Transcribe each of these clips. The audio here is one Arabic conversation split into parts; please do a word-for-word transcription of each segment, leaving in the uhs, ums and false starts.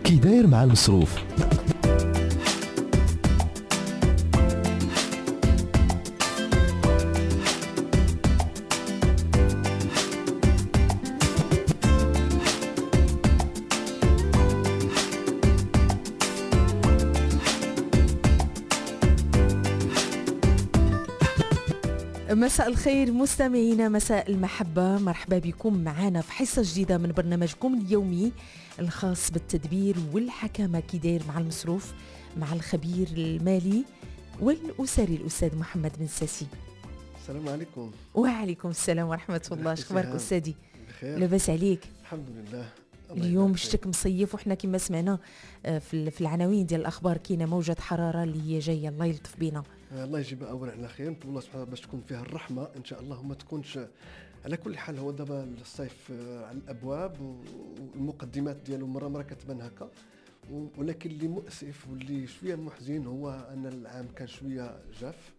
كي داير مع المصروف. مساء الخير مستمعينا، مساء المحبة، مرحبا بكم معنا في حصة جديدة من برنامجكم اليومي الخاص بالتدبير والحكامة كي داير مع المصروف، مع الخبير المالي والأسري الأستاذ محمد بن ساسي. السلام عليكم. وعليكم السلام ورحمة الله. شخبارك أستاذي؟ بخير لاباس عليك؟ الحمد لله. اليوم شتك مصيف، وحنا كما سمعنا في العناوين ديال الأخبار كاينة موجة حرارة اللي هي جاية، الله يلطف بينا. الله يجيبها أول على خير، نطلب الله سبحانه باش تكون فيها الرحمة إن شاء الله وما تكونش. على كل حال هو دابا الصيف على الأبواب والمقدمات ديالو مرة مرة كتبان هكا، ولكن اللي مؤسف واللي شوية محزن هو أن العام كان شوية جاف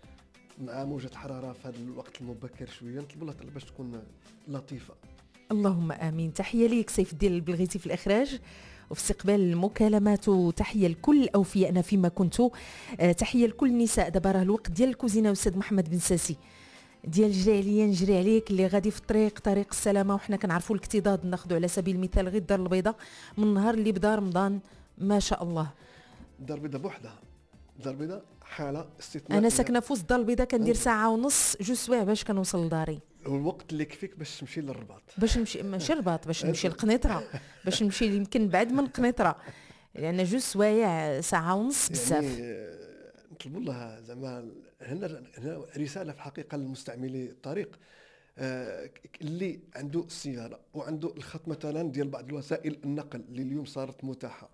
مع موجة حرارة في هذا الوقت المبكر شوية. نطلب الله تعالى باش تكون لطيفة. اللهم آمين. تحية ليك سيف الدين البلغيتي في الإخراج وفي استقبال المكالمات، وتحية لكل أوفيائنا فيما كنتوا. أه تحية لكل النساء. دابا راه الوقت ديال الكوزينة أستاذ محمد بن ساسي، ديال جري عليا نجري عليك، اللي غادي في الطريق طريق السلامة. وحنا كنعرفوا الاكتضاد، ناخذوا على سبيل المثال غير الدار البيضاء من نهار اللي بدا رمضان ما شاء الله. الدار البيضاء بوحدها، الدار البيضاء حالة استثنائية. أنا ساكنة في وسط الدار البيضاء، كندير ساعة ونص جوج سوايع باش كنوصل لداري. والوقت اللي يكفيك باش تمشي للرباط، باش نمشي ماشي الرباط، باش نمشي لقنيطرة، باش نمشي يمكن بعد من قنيطرة، لأن جوج سوايع ساعة ونص بزاف. يعني نطلبوا الله زعما هنا هنا رسالة في الحقيقة للمستعملي الطريق، آه اللي عنده السيارة وعنده الخط مثلا ديال بعض الوسائل النقل اللي اليوم صارت متاحة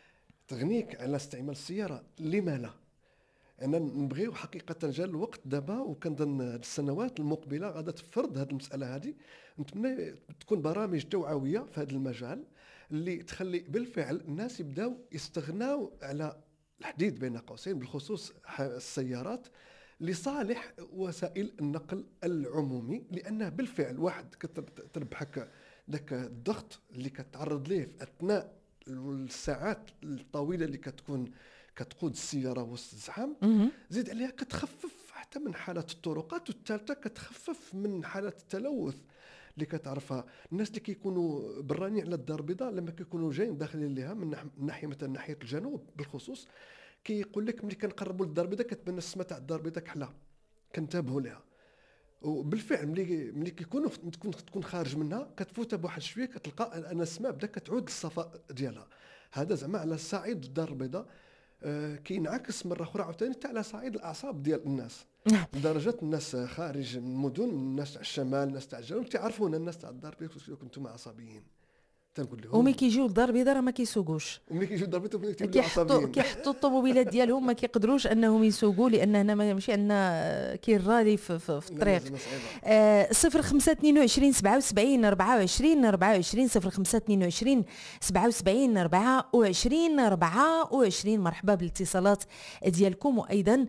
تغنيك على استعمال السيارة، لما لا؟ أنا نبغيو حقيقة جا الوقت دابا، وكنظن السنوات المقبلة غادا تفرض هذه المسألة هذه. نتمنى تكون برامج توعوية في هذا المجال اللي تخلي بالفعل الناس يبداو يستغناو على الحديد بين قوسين، بالخصوص السيارات، لصالح وسائل النقل العمومي، لأنه بالفعل واحد كتربحك ذاك الضغط اللي كتعرض ليه في أثناء الساعات الطويلة اللي كتكون كتقود السيارة وسط الزحام. زيد عليها كتخفف حتى من حالة الطرقات، والثالثة كتخفف من حالة التلوث اللي كتعرفها الناس اللي كيكونوا براني على الدار البيضاء. لما كيكونوا جايين داخلين ليها من ناحية مثلا ناحية الجنوب بالخصوص، كيقول لك ملي كنقربوا للدار البيضاء كتبان السما تاع الدار البيضاء كحله، كنتبهوا لها. وبالفعل ملي ملي كيكونوا تكون تكون خارج منها كتفوت بواحد شويه كتلقى ان السماء بدا كتعود للصفاء ديالها. هذا زعما على صعيد الدار البيضاء آه كينعكس مره اخرى عاوتاني حتى على صعيد الاعصاب ديال الناس. لدرجه الناس خارج من المدن، الناس تاع الشمال، الناس تاع الجنوب تعرفون الناس تاع الدار البيضاء كنتم عصبيين. تنقول لهم وملي كيجيو للدار البيضاء راه ما كيسوقوش، وملي كيجيو للدار البيضاء كيحطوا كيحطوا الطوموبيلات ديالهم، ما كيقدروش انهم يسوقوا، لان هنا ماشي عندنا كاين رالي في, في, في الطريق. آه صفر خمسة اثنين وعشرين سبعة وسبعين أربعة وعشرين أربعة وعشرين صفر خمسة اثنين وعشرين سبعة وسبعين أربعة وعشرين أربعة وعشرين. مرحبا بالاتصالات ديالكم، وايضا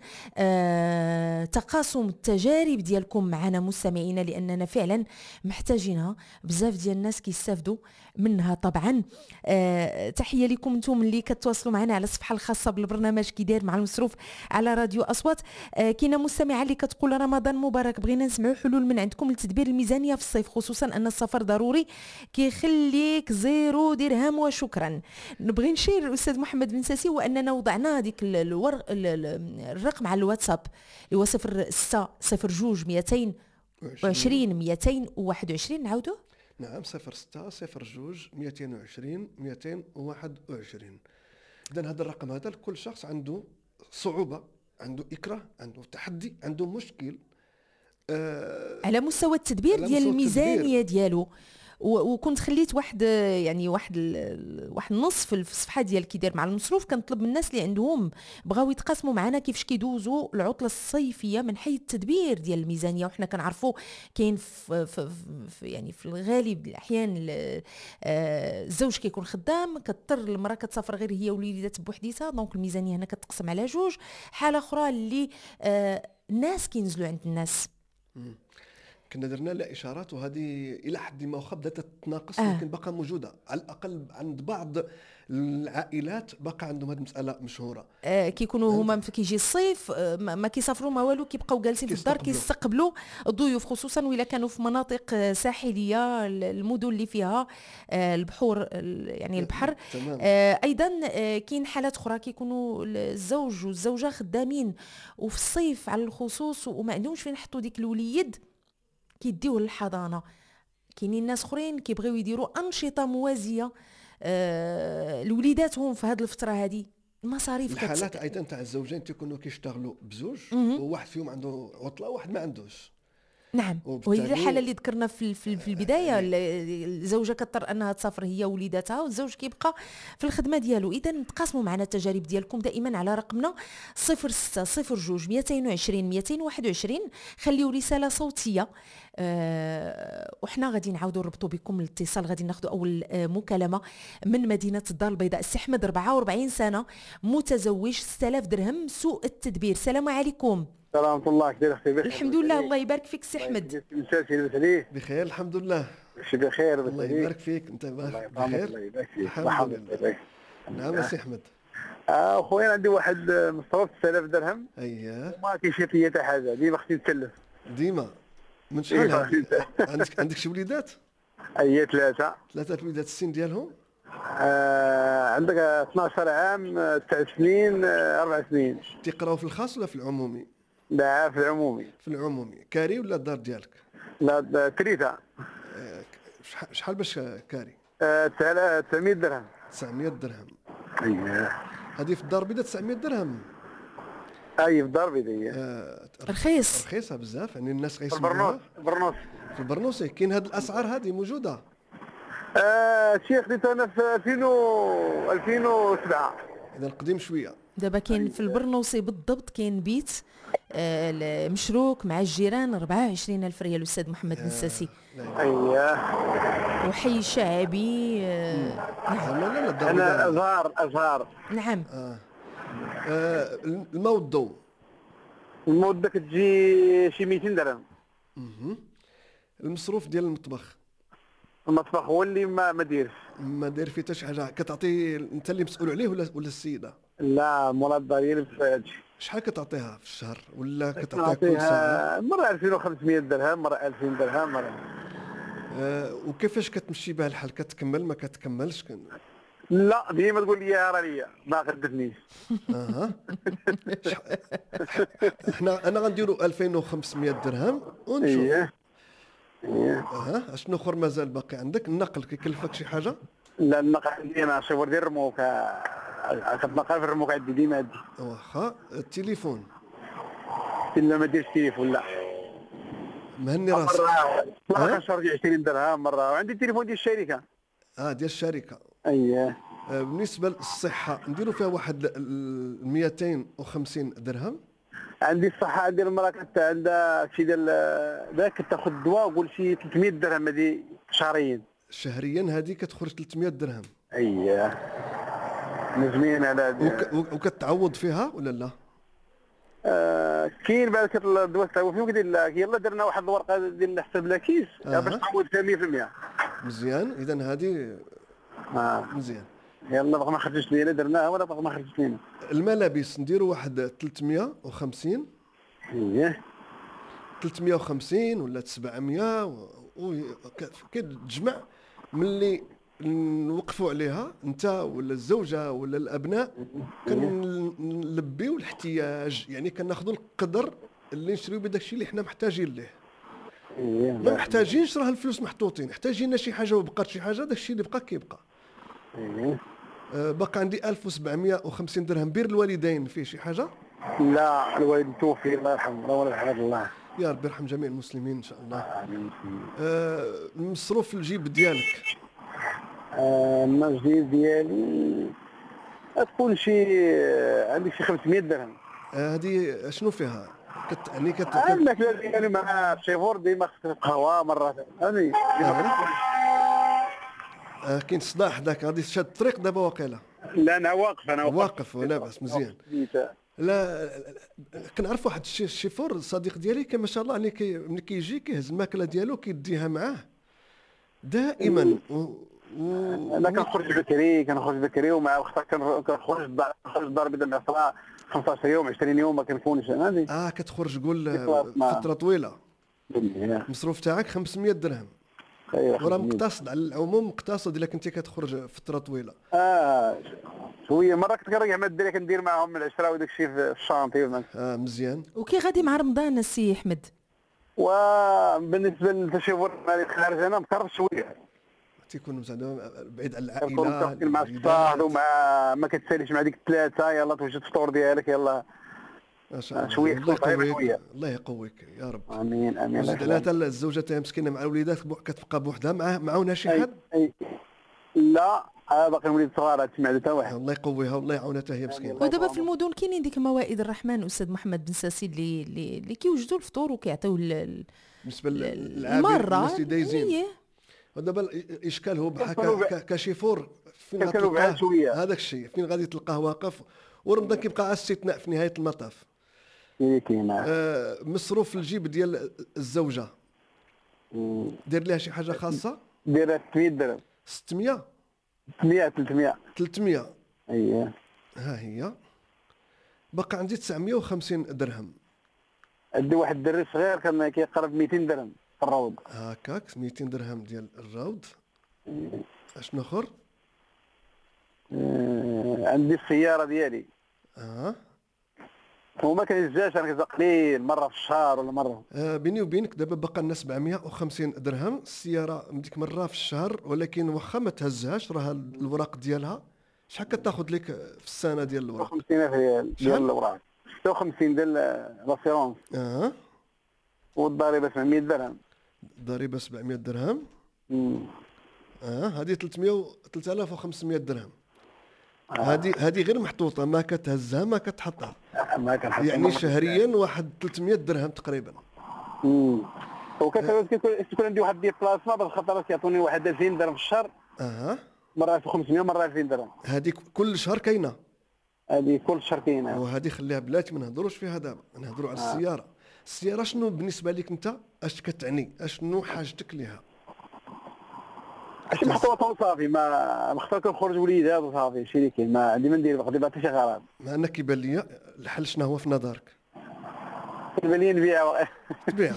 آه تقاسم التجارب ديالكم معنا مستمعينا، لاننا فعلا محتاجينها. بزاف ديال الناس كيستافدوا منها طبعا. آه تحيه لكم انتم اللي كتواصلوا معنا على الصفحه الخاصه بالبرنامج كي داير مع المصروف على راديو اصوات. آه كاينه مستمعه اللي كتقول رمضان مبارك، بغينا نسمعوا حلول من عندكم لتدبير الميزانيه في الصيف، خصوصا ان السفر ضروري كيخليك زيرو درهم وشكرا. نبغي نشير الاستاذ محمد بن ساسي واننا وضعنا هذيك الورق الرقم على الواتساب اللي هو صفر ستة صفر جوج مئتين وعشرين مئتين وواحد وعشرين. نعاودوه؟ نعم، صفر ستة صفر جوج مئتين وعشرين مئتين وواحد وعشرين. إذن هذا الرقم هذا لكل شخص عنده صعوبة، عنده إكراه، عنده تحدي، عنده مشكل آه على مستوى التدبير ديال الميزانية ديالو. وكنت خليت واحد يعني واحد واحد النص في الصفحه ديال كي داير مع المصروف، كنطلب من الناس اللي عندهم بغاو يتقاسموا معنا كيفاش كيدوزوا العطله الصيفيه من حيث التدبير ديال الميزانيه. وحنا كنعرفوا كاين في, في, في يعني في الغالب الاحيان الزوج كيكون خدام، كضطر المراه كتسافر غير هي وليدات بوحديتها، دونك الميزانيه هنا كتقسم على جوج. حاله اخرى اللي الناس كينزلوا عند الناس كنا درنا لها اشارات، وهذه الى حد ما واخا بدات تتناقص آه. لكن باقا موجوده، على الاقل عند بعض العائلات باقا عندهم هذه المساله مشهوره. آه كيكونوا هما كيجي الصيف، آه ما كيسافروا ما والو، كيبقاو جالسين في الدار كيستقبلوا الضيوف، خصوصا وإلا كانوا في مناطق آه ساحليه، المدن اللي فيها آه البحور، يعني البحر. آه ايضا آه كاين حالات اخرى كيكونوا الزوج والزوجه خدامين وفي الصيف على الخصوص وما عندهمش فين يحطوا ديك الوليد، كيديوه للحضانه. كاينين ناس اخرين كيبغيو يديروا انشطه موازيه آه لوليدات هم في هذه الفتره هذه. المصاريف الحالات كت... ايضا تاع الزوجين تيكونوا كيشتغلوا بزوج، وواحد فيهم عنده عطله وواحد ما عندوش. نعم، وهي الحاله اللي ذكرنا في في البدايه، الزوجه كضطر انها تسافر هي وليداتها، والزوج كيبقى في الخدمه ديالو. اذا تقاسموا معنا التجارب ديالكم دائما على رقمنا صفر ستة صفر جوج مئتين وعشرين مئتين وواحد وعشرين. خليوا رساله صوتيه أه وحنا غادي نعاودوا نربطوا بكم الاتصال. غادي ناخذوا اول أه مكالمه من مدينه الدار البيضاء. السي احمد أربعة وأربعين سنه، متزوج، ستة آلاف درهم، سوء التدبير. السلام عليكم. سلامة الله. كيف اختي؟ بخير الحمد لله، الله يبارك فيك سي احمد. بخير الحمد لله. شي بخير الله يبارك فيك. انت بخير؟ الله يبارك فيك. الحمد لله. نعم سي احمد. اه خويا عندي واحد مصروف ستة آلاف درهم. اييه. وما كاينش فيا حتى حاجه، ديما خصني نتسلف. ديما من شحال هذا؟ عندك عندك شي وليدات؟ اييه ثلاثه. ثلاثه وليدات. السن ديالهم؟ آه عندك اثناش عام، تسع سنين، اربع سنين. تيقراو في الخاص ولا في العمومي؟ لا في العمومي. في العمومي. كاري ولا الدار ديالك؟ لا تريتا. آه شحال باش كاري؟ آه تسعمية درهم. تسعمية درهم. اييه. هذه في الدار البيضاء تسعمية درهم. اي في الدار البيضاء. آه رخيص. رخيصه بزاف، يعني الناس غيسمعوها. في البرنوس. في البرنوس كاين هاد الاسعار هذه موجوده. آه شي خديت انا في ألفين وسبعة. اذا قديم شويه. دابا كاين في البرنوسي بالضبط كاين بيت آه مشروك مع الجيران أربعة وعشرين ألف ريال. الاستاذ محمد النساسي. اييه. وحي شعبي. آه نعم. انا ازهار ازهار. نعم. آه. آه الماء والضوء. الماء كتجي شي مئتين درهم. اها. المصروف ديال المطبخ. المطبخ هو اللي ما ما دايرش. ما داير فيه حتى شي حاجه. كتعطي انت اللي مسؤول عليه ولا ولا السيده؟ لا مولا الدار هي اللي مسؤول على هادشي. شحال كتعطيها في الشهر ولا كتعطيها كل ساعه؟ مره ألفين وخمسمية درهم، مره ألفين درهم، مره. آه وكيفاش كتمشي بها الحال؟ كتكمل ما كتكملش؟ كن... لا ديما تقول لي راه ليا ما غدتنيش. اها. احنا انا غنديروا ألفين وخمسمية درهم ونشوف. اييه. اييه. اها. شنو اخر مازال باقي عندك؟ النقل كيكلفك شي حاجه؟ لا النقل عندي انا شوفر ديال الرموك، كتنقل في الرموك عندي ديما عندي. واخا. التليفون؟ الا ما ديرش التليفون لا. مهني راسك. مره كنشرج عشرين درهم مره، وعندي التليفون ديال الشركه. اه ديال الشركه. اييه. آه بالنسبه للصحه نديروا فيها واحد مئتين وخمسين درهم. عندي الصحه، عندي المراه كانت عندها شي ديال ذاك تاخذ الدواء وقول شي ثلاثمية درهم هذه شهريا. شهريا هذه كتخرج ثلاثمية درهم. اييه. مزمين على هذا. وك... وكتعوض فيها ولا لا؟ آه كاين بعد الدواء تعوض فيهم كدير لك يلا درنا واحد الورقه ديال حساب لاكيس آه. باش تعوض فيها مية بالمية. مزيان. اذا هذه اه مزيان. يلا باقي ما خرجتش لينا درناها ولا باقي ما خرجتش لينا. الملابس نديروا واحد ثلاثمية وخمسين. اييه. ثلاثمية وخمسين ولا سبعمية و كتجمع ملي نوقفوا عليها انت ولا الزوجه ولا الابناء، كنلبيو الاحتياج، يعني كناخذوا القدر اللي نشريو بداك الشيء اللي حنا محتاجين ليه. ما محتاجينش راه الفلوس محطوطين، احتاجينا شي حاجه وبقات شي حاجه، داك الشيء اللي بقى كيبقى. باقي عندي ألف وسبعمية وخمسين درهم. بير الوالدين فيه شي حاجه؟ لا الوالد توفي الله يرحمه ولا يرحم الله. يا ربي يرحم جميع المسلمين ان شاء الله. آه المصروف الجيب ديالك؟ آه المصروف ديالي تكون شي عندي شي خمسمية درهم. هذه آه شنو فيها؟ كتعني كت آه الماكله ديالي مع الشيفور ديما خصك قهوه مره هاني. آه كاين صداع داك غادي تشاد الطريق دابا واقيلا؟ لا انا واقف. انا واقف. واقف ولا باس. مزيان. لا كنعرف واحد الشي- الشيفور صديق ديالي كان ما شاء الله عليه كي ملي كيجي كيهز الماكله ديالو كيديها معاه دائما و... و... انا كنخرج بكري كنخرج بكري ومع وقتها كن- كنخرج الدار- كنخرج الدار بدا العصا خمسطاش يوم عشرين يوم ما كنكونش هذه اه كتخرج قول خلاص ما- فتره طويله بالله. المصروف تاعك خمسمية درهم خير وراه خمسمية. مقتصد على العموم مقتصد الا كنتي كتخرج فتره طويله. اه شويه مره كنت كنرجع مع الدراري كندير معاهم العشره وداك الشيء في الشانطي والناس. اه مزيان. وكي غادي مع رمضان السي احمد؟ وبالنسبه للتشوفر مالي خارج انا مقرب شويه تيكون زعما بعيد على كنكون العائله متفقين مع الوليدات. الصاد ومع ما كتساليش مع ديك الثلاثه يلا توجد الفطور ديالك يلا ما شاء الله شوية الله صعيبة يقويك شوية. الله يقويك يا رب. امين امين وزيد عليها حتى الزوجه تاعها مسكينه مع الوليدات بو- كتبقى بوحدها مع معاونها شي حد. أي. لا آه باقي وليد صغار هادشي معدو تا واحد. الله يقويها والله يعاونها حتى هي مسكينه. ودابا في المدن كاينين ديك موائد الرحمن استاذ محمد بن ساسي اللي اللي, اللي كيوجدوا الفطور وكيعطيو ال- بالنسبه ال- للعابر المره الناس اللي دايزين إيه. ودابا الاشكال هو بحال كنكونوا كا- كا- كشيفور فين كنكونوا بعاد غتلقاه شوية. هذاك الشيء فين غادي تلقاه واقف ورمضان كيبقى على استثناء في نهايه المطاف. هي كاينه آه مصروف الجيب ديال الزوجه دير لها شي حاجه خاصه دايره ثمانمية درهم ستمية ثمانمية ثلاثمية. ثلاثمية اييه ها هي بقى عندي تسعمية وخمسين درهم عندي واحد الدري صغير كان كيقرب ميتين درهم في الروض. هكاك ميتين درهم ديال الراود. اشنو اخر؟ آه عندي السياره ديالي اه, وما كنهزاش انا كنهز قليل مره في الشهر ولا مره. آه بيني وبينك دابا بقى لنا سبعمية وخمسين درهم السياره ديك مره في الشهر ولكن واخا ما تهزهاش راه الوراق ديالها شحال كتاخذ لك في السنه ديال الوراق؟ خمسين ألف ريال شحال؟ ديال الاوراق ستة وخمسين ديال لاسيرونس اه والضريبه سبعمية درهم. ضريبه سبعمية درهم. مم. اه هذه ثلاثمية و ثلاثة آلاف وخمسمية درهم. هذه هذه غير محطوطه ما كتهزها ما كتحطها ما كنحط يعني شهريا واحد ثلاثمية درهم تقريبا. امم وكتعود كيكون كيكون عندي واحد ديال بلاسما باش خاطر كيعطوني واحد ألفين درهم في الشهر اها مره ألف وخمسمية مره ألفين درهم. هذه كل شهر كاينه هذه كل شهر كاينه. وهذه خليها بلاتي ما نهضروش فيها دابا نهضروا على السياره. السياره شنو بالنسبه لك انت اش كتعني اشنو حاجتك ليها؟ شي محطوطه وصافي ما مختار كنخرج وليدات وصافي شي اللي كاين ما عندي ما ندير غادي بعطي شي غرض. مع انك كيبان لي الحل شنو هو في نظرك؟ كيبان لي نبيع تبيع.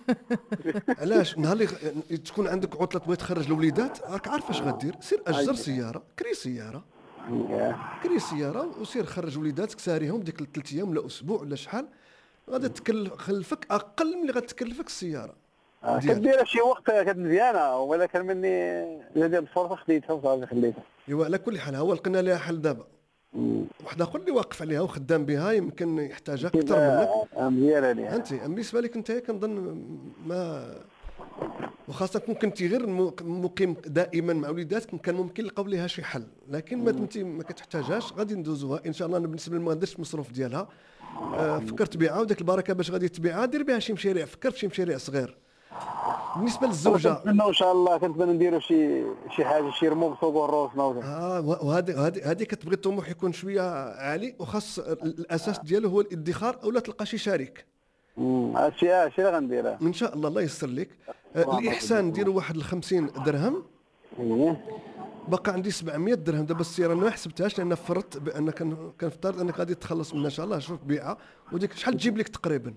علاش نهار اللي تكون عندك عطله تبغي تخرج الوليدات راك عارف اش غدير سير اجر سياره كري سياره كري سياره وسير خرج وليداتك ساريهم ديك ثلاث ايام ولا اسبوع ولا شحال غادي تكلفك اقل من اللي غتكلفك السياره. كدير شي وقت كانت مزيانه ولكن مني جات الفرصه خديتها وصافي خليتها. ايوا على كل حال هو لقينا لها حل دابا. واحد اخر اللي واقف عليها وخدام بها يمكن يحتاجها اكثر منك. مزيانه ليها انت بالنسبه لك انت كنظن ما وخاصه كون كنتي غير مقيم دائما مع وليداتك كان ممكن يلقاو لها شي حل لكن ما انت ما كتحتاجهاش غادي ندوزوها ان شاء الله. انا بالنسبه لي ما درتش المصروف ديالها. آه فكرت تبيعها وديك البركه باش غادي تبيعها دير بها شي مشاريع. فكر في شي مشاريع صغير. بالنسبه للزوجه كنتمنى ان شاء الله كنتمنى نديروا شي شي حاجه شي رموك سوق الروس نوض. اه وهذه هذه هذه كتبغي الطموح يكون شويه عالي وخاص الاساس ديالو هو الادخار اولا تلقى شي شريك. امم هادشي هادشي اللي غنديرها ان شاء الله الله ييسر لك. آه الاحسان ديروا واحد خمسين درهم. اييه بقى عندي سبعمية درهم دابا السياره انا ما حسبتهاش لان فرضت بان كنفترض انك غادي تخلص منها ان شاء الله. شوف بيعها وديك شحال تجيب لك تقريبا؟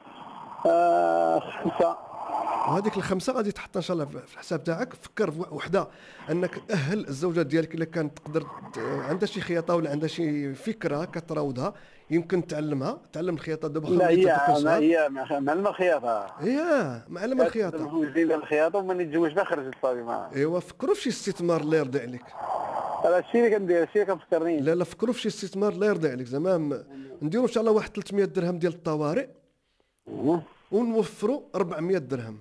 آه خمسه. وهذيك الخمسه غادي تحط ان شاء الله في الحساب تاعك. فكر في وحده انك اهل الزوجه ديالك الا كانت تقدر عندها شي خياطه ولا عندها شي فكره كتراودها يمكن تعلمها تعلم الخياطه دابا. لا هي ما هي معلمه الخياطه. اييه معلمه الخياطه. مزيد الخياطه ومن يتزوج بها خرجت صافي معاه. ايوا فكروا في شي استثمار الله يرضي عليك. هذا الشيء اللي كندير الشيء اللي كنفكرني. لا لا فكروا في شي استثمار الله يرضي عليك زعما نديروا ان شاء الله واحد ثلاثمية درهم ديال الطوارئ ونوفروا أربعمية درهم.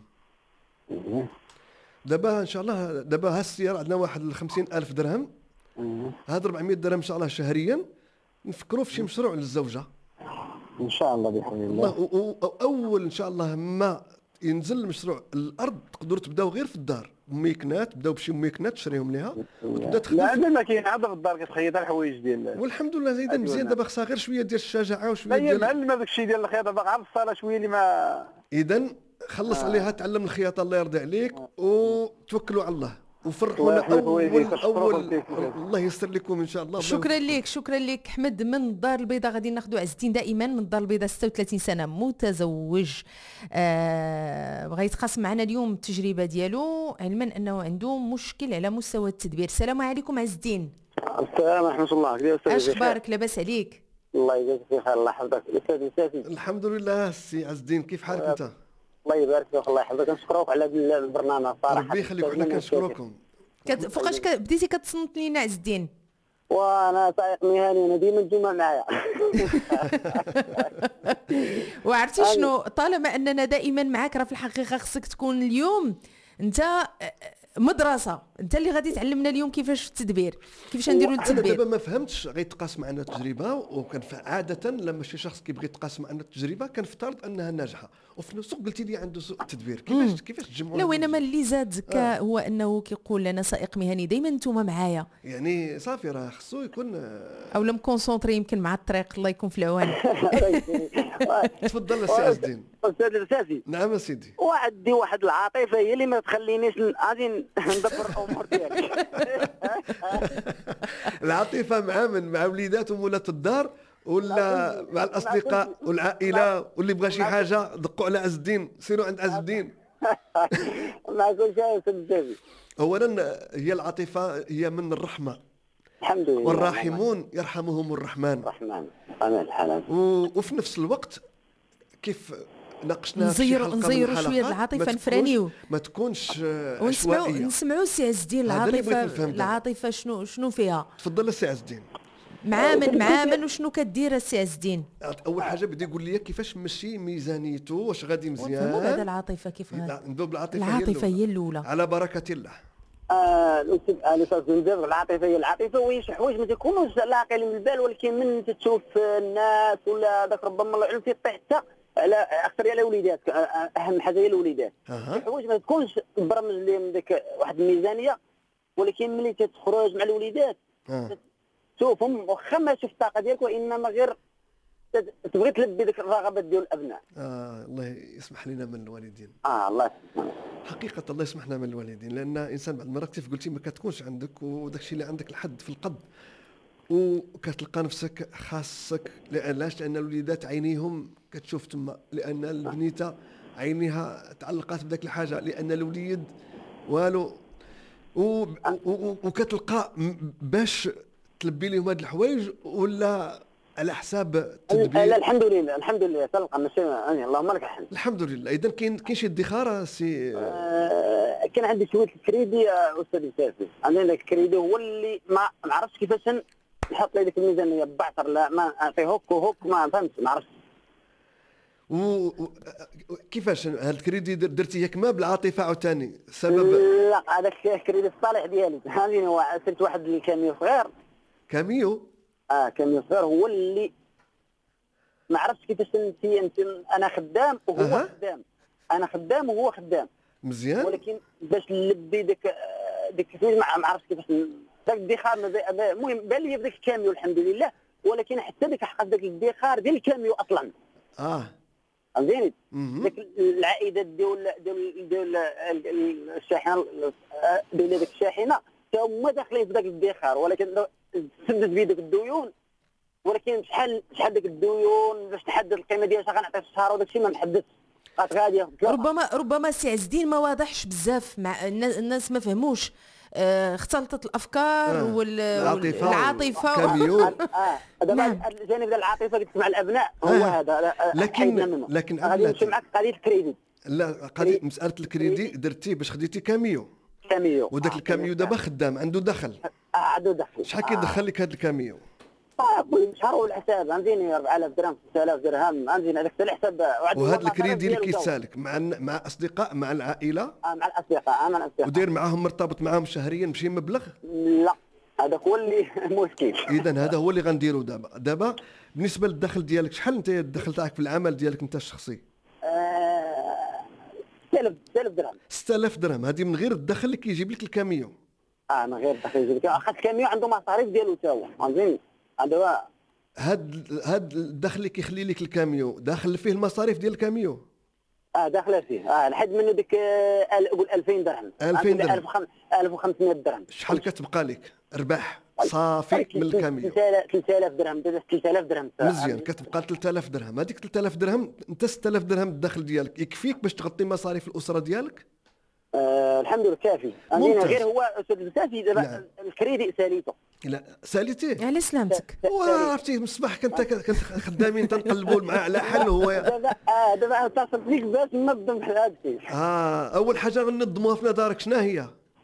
دابا ان شاء الله دابا ها السياره عندنا واحد خمسين ألف درهم. هاد أربعمية درهم ان شاء الله شهريا نفكروا في شي مشروع للزوجه ان شاء الله بحول الله. الله. اول ان شاء الله ما ينزل المشروع الارض تقدروا تبداو غير في الدار ميكنات، بداو بشي ميكنات تشريهم ليها وتبدا لا تخدم. عندنا ما كاين عاد في الدار كتخيط الحوايج ديال. والحمد لله زايده مزيان. دابا خصها غير شويه ديال الشجاعه لا وشويه هي ديال. معلمه داك الشيء ديال الخياطه باقا على الصاله شويه اللي ما. اذا خلص عليها، تعلم الخياطه الله يرضي عليك، وتوكلوا على الله وفرحونا. اول اول الله ييسر لكم ان شاء الله. شكرا لك شكرا لك حمد من الدار البيضاء. غادي ناخذوا عز الدين دائما من الدار البيضاء، ستة وثلاثين سنه، متزوج، آه بغى يتقاسم معنا اليوم التجربه ديالو، علما انه عنده مشكل على مستوى التدبير. السلام عليكم عز الدين. السلام ورحمه الله. كيف اش اخبارك؟ لاباس عليك؟ الله يجزاك بخير. الله يحفظك الاستاذ مسافي. الحمد لله سي عز الدين، كيف حالك انت؟ الله يبارك فيك الله يحفظك. نشكروك على البرنامج صراحه. ربي يخليك، حنا كنشكروكم. كت... فوقاش بديتي كتصنت لينا عز الدين؟ وانا سائق مهني، انا ديما الجمعه معايا. وعرفتي شنو، طالما اننا دائما معاك، راه في الحقيقه خصك تكون اليوم انت مدرسه، انت اللي غادي تعلمنا اليوم كيفاش التدبير، كيفاش نديروا التدبير. انا دابا ما فهمتش غيتقاسم معنا التجربه، وكان عاده لما شي شخص كيبغي يتقاسم معنا التجربه كنفترض انها ناجحه، وفي نفس الوقت قلتي لي عنده سوء التدبير. كيفاش مم. كيفاش تجمعوا؟ لا وانما اللي زادك آه. هو انه كيقول لنا سائق مهني دائما نتوما معايا، يعني صافي راه خصو يكون او لم كونسونطري يمكن مع الطريق. الله يكون في العوان. تفضل السي عز الدين. استاذ الاساسي. نعم سيدي. وعندي واحد العاطفه هي اللي ما تخلينيش غادي ندبر الامور ديالي. العاطفه مع من؟ مع وليدات ومولات الدار، ولا مع الاصدقاء والعائله؟ واللي بغى شي حاجه دقوا على عز الدين، سيروا عند عز الدين. مع كل شيء سيدي. اولا هي العاطفه هي من الرحمه، الحمد لله، والراحمون يرحمهم الرحمن. الرحمن انا الحلال. وفي نفس الوقت كيف ناقشنا نزيروا نزيروا شويه العاطفه نفرانيو، ما تكونش عشوائيه. نسمعوا سي عز الدين العاطفه العاطفه شنو شنو فيها. تفضل السي عز الدين. مع من مع من وشنو كدير السي عز الدين؟ اول حاجه بدي يقول لي كيفاش مشي ميزانيته، واش غادي مزيان. بعد العاطفه كيف غادي؟ لا ندوب العاطفه. العاطفه هي الاولى على بركه الله. اه الاستاذ بندر، العاطفه هي العاطفه، وين شي حوايج ما تيكونوش لاقين من البال، ولكن من تشوف الناس ولا داك ربما الله يعلم تيطيح حتى على اكثر على وليداتك. اهم حاجه هي الوليدات. شي حوايج ما تكونش برمج لهم ديك واحد الميزانيه، ولكن ملي تتخرج مع الوليدات أه. تشوفهم واخا ما شوف الطاقه ديالك، وانما غير تبغي تلبي ديك الرغبات ديال الابناء. اه الله يسمح لنا من الوالدين. اه الله يسمح. حقيقه الله يسمح لنا من الوالدين، لان انسان بعض المرات كيف قلتي ما كتكونش عندك، وداك الشيء اللي عندك لحد في القد، وكتلقى نفسك خاصك. علاش؟ لان الوليدات عينيهم كتشوف تما، لان البنيته عينيها تعلقات بداك الحاجه، لان الوليد والو و... و... وكتلقى باش تلبي لهم هاد الحوايج ولا على حساب التدبير. لا الحمد لله الحمد لله تلقى ماشي يعني اللهم لك الحمد. الحمد لله. اذا كاين كاين شي ادخار سي؟ آه كان عندي شويه الكريدي يا استاذ سافي. عندنا داك الكريدي هو اللي ما نعرفش كيفاش نحط لي ديك الميزانيه بعثر، لا ما نعطي هوك وهوك ما فهمتش ما عرفتش. و كيفاش هاد الكريدي درتي ياك ما بالعاطفه عاوتاني سبب؟ لا هذاك الكريدي الصالح ديالي هاني هو سرت واحد الكاميو صغير. كاميو؟ اه كاميو صغير هو اللي ما عرفتش كيفاش انت انت انا خدام وهو أه. خدام، انا خدام وهو خدام مزيان، ولكن باش نلبي ديك ديك ما عرفتش كيفاش داك الادخار. المهم بان لي بداك الكاميو الحمد لله، ولكن حتى ديك حقق داك الادخار ديال الكاميو اصلا. اه فهمتيني؟ ديك العائدات ديال ديال ديال الشاحنه ديال ديك الشاحنه حتى هما داخلين في داك الادخار، ولكن سدت بيدك الديون، ولكن شحال شحال ديك الديون باش تحدد القيمه ديالها غنعطي في الشهر، وداك الشيء ما محددش. ربما ربما سي عز الدين ما واضحش بزاف مع الناس، ما فهموش. آه اختلطت الافكار آه. والعاطفه كاميون. اه دابا الجانب ديال العاطفه اللي تسمع الابناء هو آه. هذا. لكن لكن غادي نمشي معك قضيه الكريدي. لا قضيه مساله الكريدي درتيه باش خديتي كاميو. كاميو وداك الكاميو دابا خدام عنده دخل. اه عنده دخل. شحال كيدخل لك هذا الكاميو؟ اه كل شهر والحساب عنديني أربعة آلاف درهم ستة آلاف درهم عندي هذاك الحساب. وهذا الكريدي اللي كيتسالك مع مع اصدقاء مع العائله؟ اه مع الاصدقاء. اه مع الاصدقاء. ودير معاهم مرتبط معاهم شهريا بشي مبلغ؟ لا هذاك هو اللي مشكل. اذا هذا هو اللي غنديروا دابا. دابا بالنسبه للدخل ديالك شحال انت الدخل تاعك في العمل ديالك انت الشخصي؟ آه ستة آلاف درهم. ستة آلاف درهم هذه من غير الدخل اللي كيجيب لك الكاميو. اه من غير الدخل يجيب لك، اخا الكاميو عنده مصاريف ديالو تا هو فهمتيني. عنده هاد هاد الدخل اللي كيخلي لك الكاميو داخل فيه المصاريف ديال الكاميو. اه داخله فيه اه لحد منه ديك قول ألفين درهم. ألفين درهم. ألف وخمسمائة درهم. شحال كتبقى لك ربح صافي من الكاميو؟ ثلاثة آلاف درهم. ثلاثة آلاف درهم مزيان. كتبقى ثلاثة آلاف درهم. هذيك ثلاثة آلاف درهم انت ستة آلاف درهم الدخل ديالك يكفيك باش تغطي مصاريف الاسره ديالك؟ آه الحمد لله كافي. عندنا غير هو استاذ كافي دابا. نعم. الكريدي ساليته. لا ساليتيه على سلامتك. وعرفتي من الصباح كنت كنت خدامين تنقلبوا معاه على حل. هو دابا اه دابا اتصلت بيك باش ننظم بحال هذا الشيء. اه اول حاجه غنظموها في نظرك شنو هي؟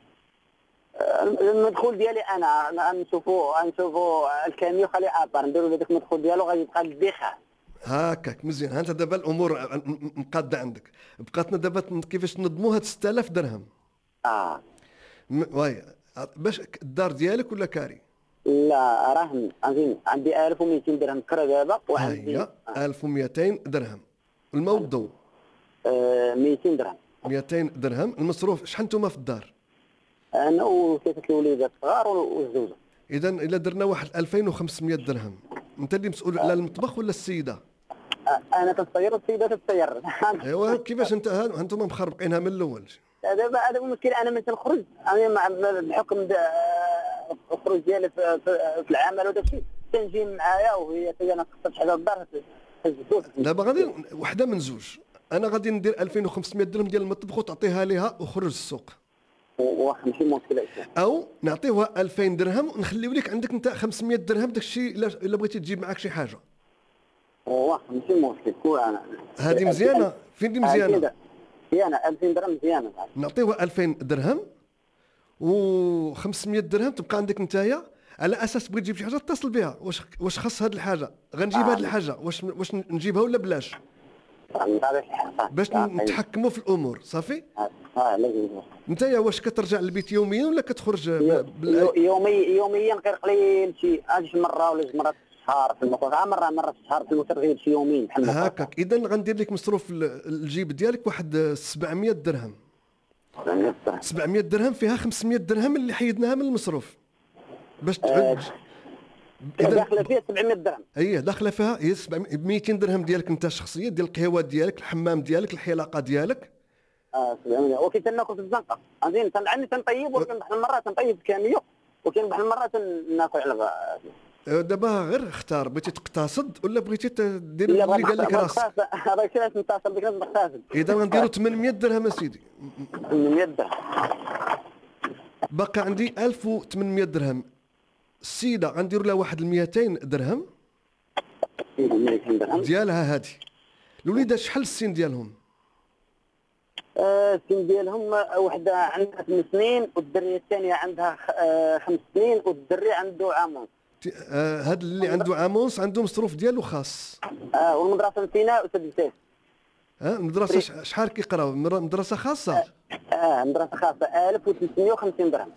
المدخول ديالي انا غنشوفوا غنشوفوا الكاميو خلي ابار نديروا له داك المدخول ديالو غادي يبقى للدخان. هاكاك مزيان. ها انت دابا الامور مقاده عندك. بقاتنا دابا كيفاش نظموا هاد ستة آلاف درهم. اه واي باش الدار ديالك ولا كاري؟ لا راهن عندي عندي ألف ومئتين درهم كرا دابا وعندي هي ألف ومئتين درهم. الموضوع آه مئتين درهم. مئتين درهم. المصروف شحال نتوما في الدار؟ انا وثلاثه الوليدات الصغار والزوجه. اذا الا درنا واحد ألفين وخمسمائة درهم انت اللي مسؤول على المطبخ ولا السيده؟ انا تنطير والسيده تطير. ايوا كيفاش انت انتم مخربقينها من الاول؟ دابا هذا هو المشكل. انا من تنخرج انا بحكم الخروج ديالي في, في العمل وداك الشيء تنجي معايا وهي حتى انا خصها شحال الدار تهز. دابا غادي وحده من زوج. انا غادي ندير ألفين وخمسمائة درهم ديال المطبخ وتعطيها ليها وخرج السوق. واخا ماشي مشكل. او نعطيوها ألفين درهم ونخليو لك عندك انت خمسمائة درهم داك الشيء الا بغيتي تجيب معاك شي حاجه. واخا ماشي مشكل. كون انا هذه مزيانه. فين دي مزيانه؟ مزيانه ألفين درهم مزيانه. نعطيوها ألفين درهم و500 درهم تبقى عندك نتايا. على اساس بغيت تجيب شي حاجه اتصل بها. واش واش خاص هذه الحاجه غنجيب هذه الحاجه واش واش نجيبها ولا بلاش باش نتحكموا في الامور صافي. اه لازم. نتايا واش كترجع للبيت يوميا ولا كتخرج بال... يومي يوميا غير قليل شي شي مره ولا جوج مرات في الشهر في المطار. مره مره في الشهر في المطار غير شي يومين بحال هكاك. اذا غندير لك مصروف الجيب ديالك واحد سبعمائة درهم. سبعمائة درهم فيها خمسمائة درهم اللي حيدناها من المصروف باش تعد. اذا داخله فيها سبعمائة درهم. هي داخله فيها هي مئتين درهم ديالك انت الشخصيه ديال القهوه ديالك الحمام ديالك الحلاقه ديالك. اه سبعمائة. وكي تناكل في الزنقه عندي تنعني تنطيب ولكن بحال المرات تنطيب كاميو وكاين بحال المرات ناكل على. دابا غير اختار بغيتي تقتصد ولا بغيتي دير اللي قال لك راسك. هذاك الشيء علاش نتصل بك نقتصد. اذا غنديروا ثمانمائة درهم اسيدي. ثمانمائة درهم. باقي عندي ألف وثمانمائة درهم. السيده غنديروا لها واحد مئتين درهم ديالها. هذه الوليدات شحال السن ديالهم؟ آه السن ديالهم وحده عندها ثمان سنين والدريه الثانيه عندها آه خمس سنين والدري عنده عام ونص. آه هذا اللي عنده عام ونص عنده مصروف ديالو خاص. اه والمدرسه نتينا استاذ بسيف. اه المدرسه شحال كيقراو؟ مدرسه خاصه؟ اه مدرسه خاصه ألف وثلاثمائة وخمسين درهم.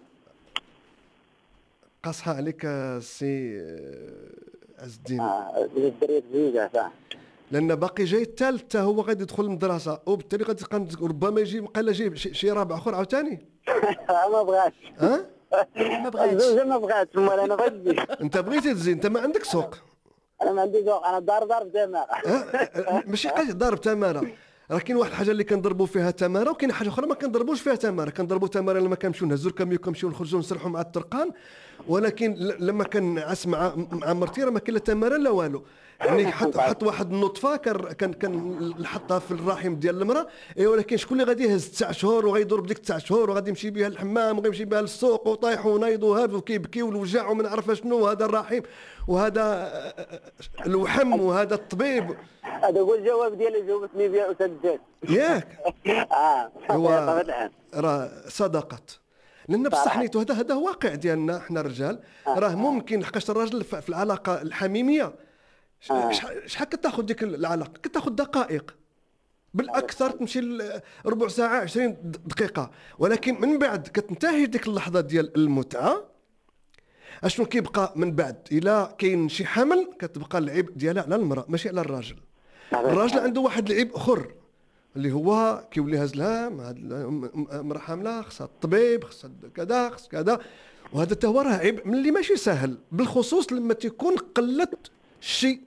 قاصحه عليك سي عز الدين. اه الدريه زوجه صح. لان باقي جاي الثالث حتى هو غادي يدخل المدرسه وبالتالي غادي ربما يجي قال جايب شي رابع اخر عاوتاني. ما بغاش. ها ما بغاتش. الزوجه ما بغاتش. امال انا بغيت. انت بغيتي تزين. انت ما عندك سوق. انا ما عندي سوق. انا دار دار بتماره. ماشي قاش دار بتماره. راه كاين واحد الحاجه اللي كنضربوا فيها تماره وكاين حاجه اخرى ما كنضربوش فيها تماره. كنضربوا تماره لما كنمشيو نهزوا الكاميو كنمشيو نخرجوا نسرحوا مع الطرقان. ولكن لما كنعس مع مع مرتي راه ما كاين لا تماره لا والو. يعني حط حط واحد النطفه كان كان نحطها في الرحم ديال المراه. اي ولكن شكون اللي غادي يهز تسع شهور وغيضرب ديك تسع شهور وغادي يمشي بها للحمام وغيمشي بها للسوق وطايح ونايض وهاب وكيبكي والوجع وما نعرف شنو. وهذا الرحم وهذا الوحم وهذا الطبيب. هذا هو الجواب ديالي جاوبتني بها استاذ جاد. ياك اه هو راه صدقت. لان بصح نيتو هذا هذا واقع ديالنا حنا الرجال. راه ممكن لحقاش الراجل في العلاقه الحميميه شحال كتاخذ ديك العلاقه؟ كتاخذ دقائق بالاكثر تمشي ربع ساعه عشرين دقيقه. ولكن من بعد كتنتهي ديك اللحظه ديال المتعه. اشنو كيبقى من بعد؟ الا كاين شي حمل كتبقى العيب ديالها على المراه ماشي على الراجل. الراجل عنده واحد العيب اخر اللي هو كيولي هاز الهام، هاد المراه حامله خصها الطبيب، خصها كذا خص كذا، وهذا حتى هو راه عيب من اللي ماشي سهل، بالخصوص لما تيكون قلت الشيء،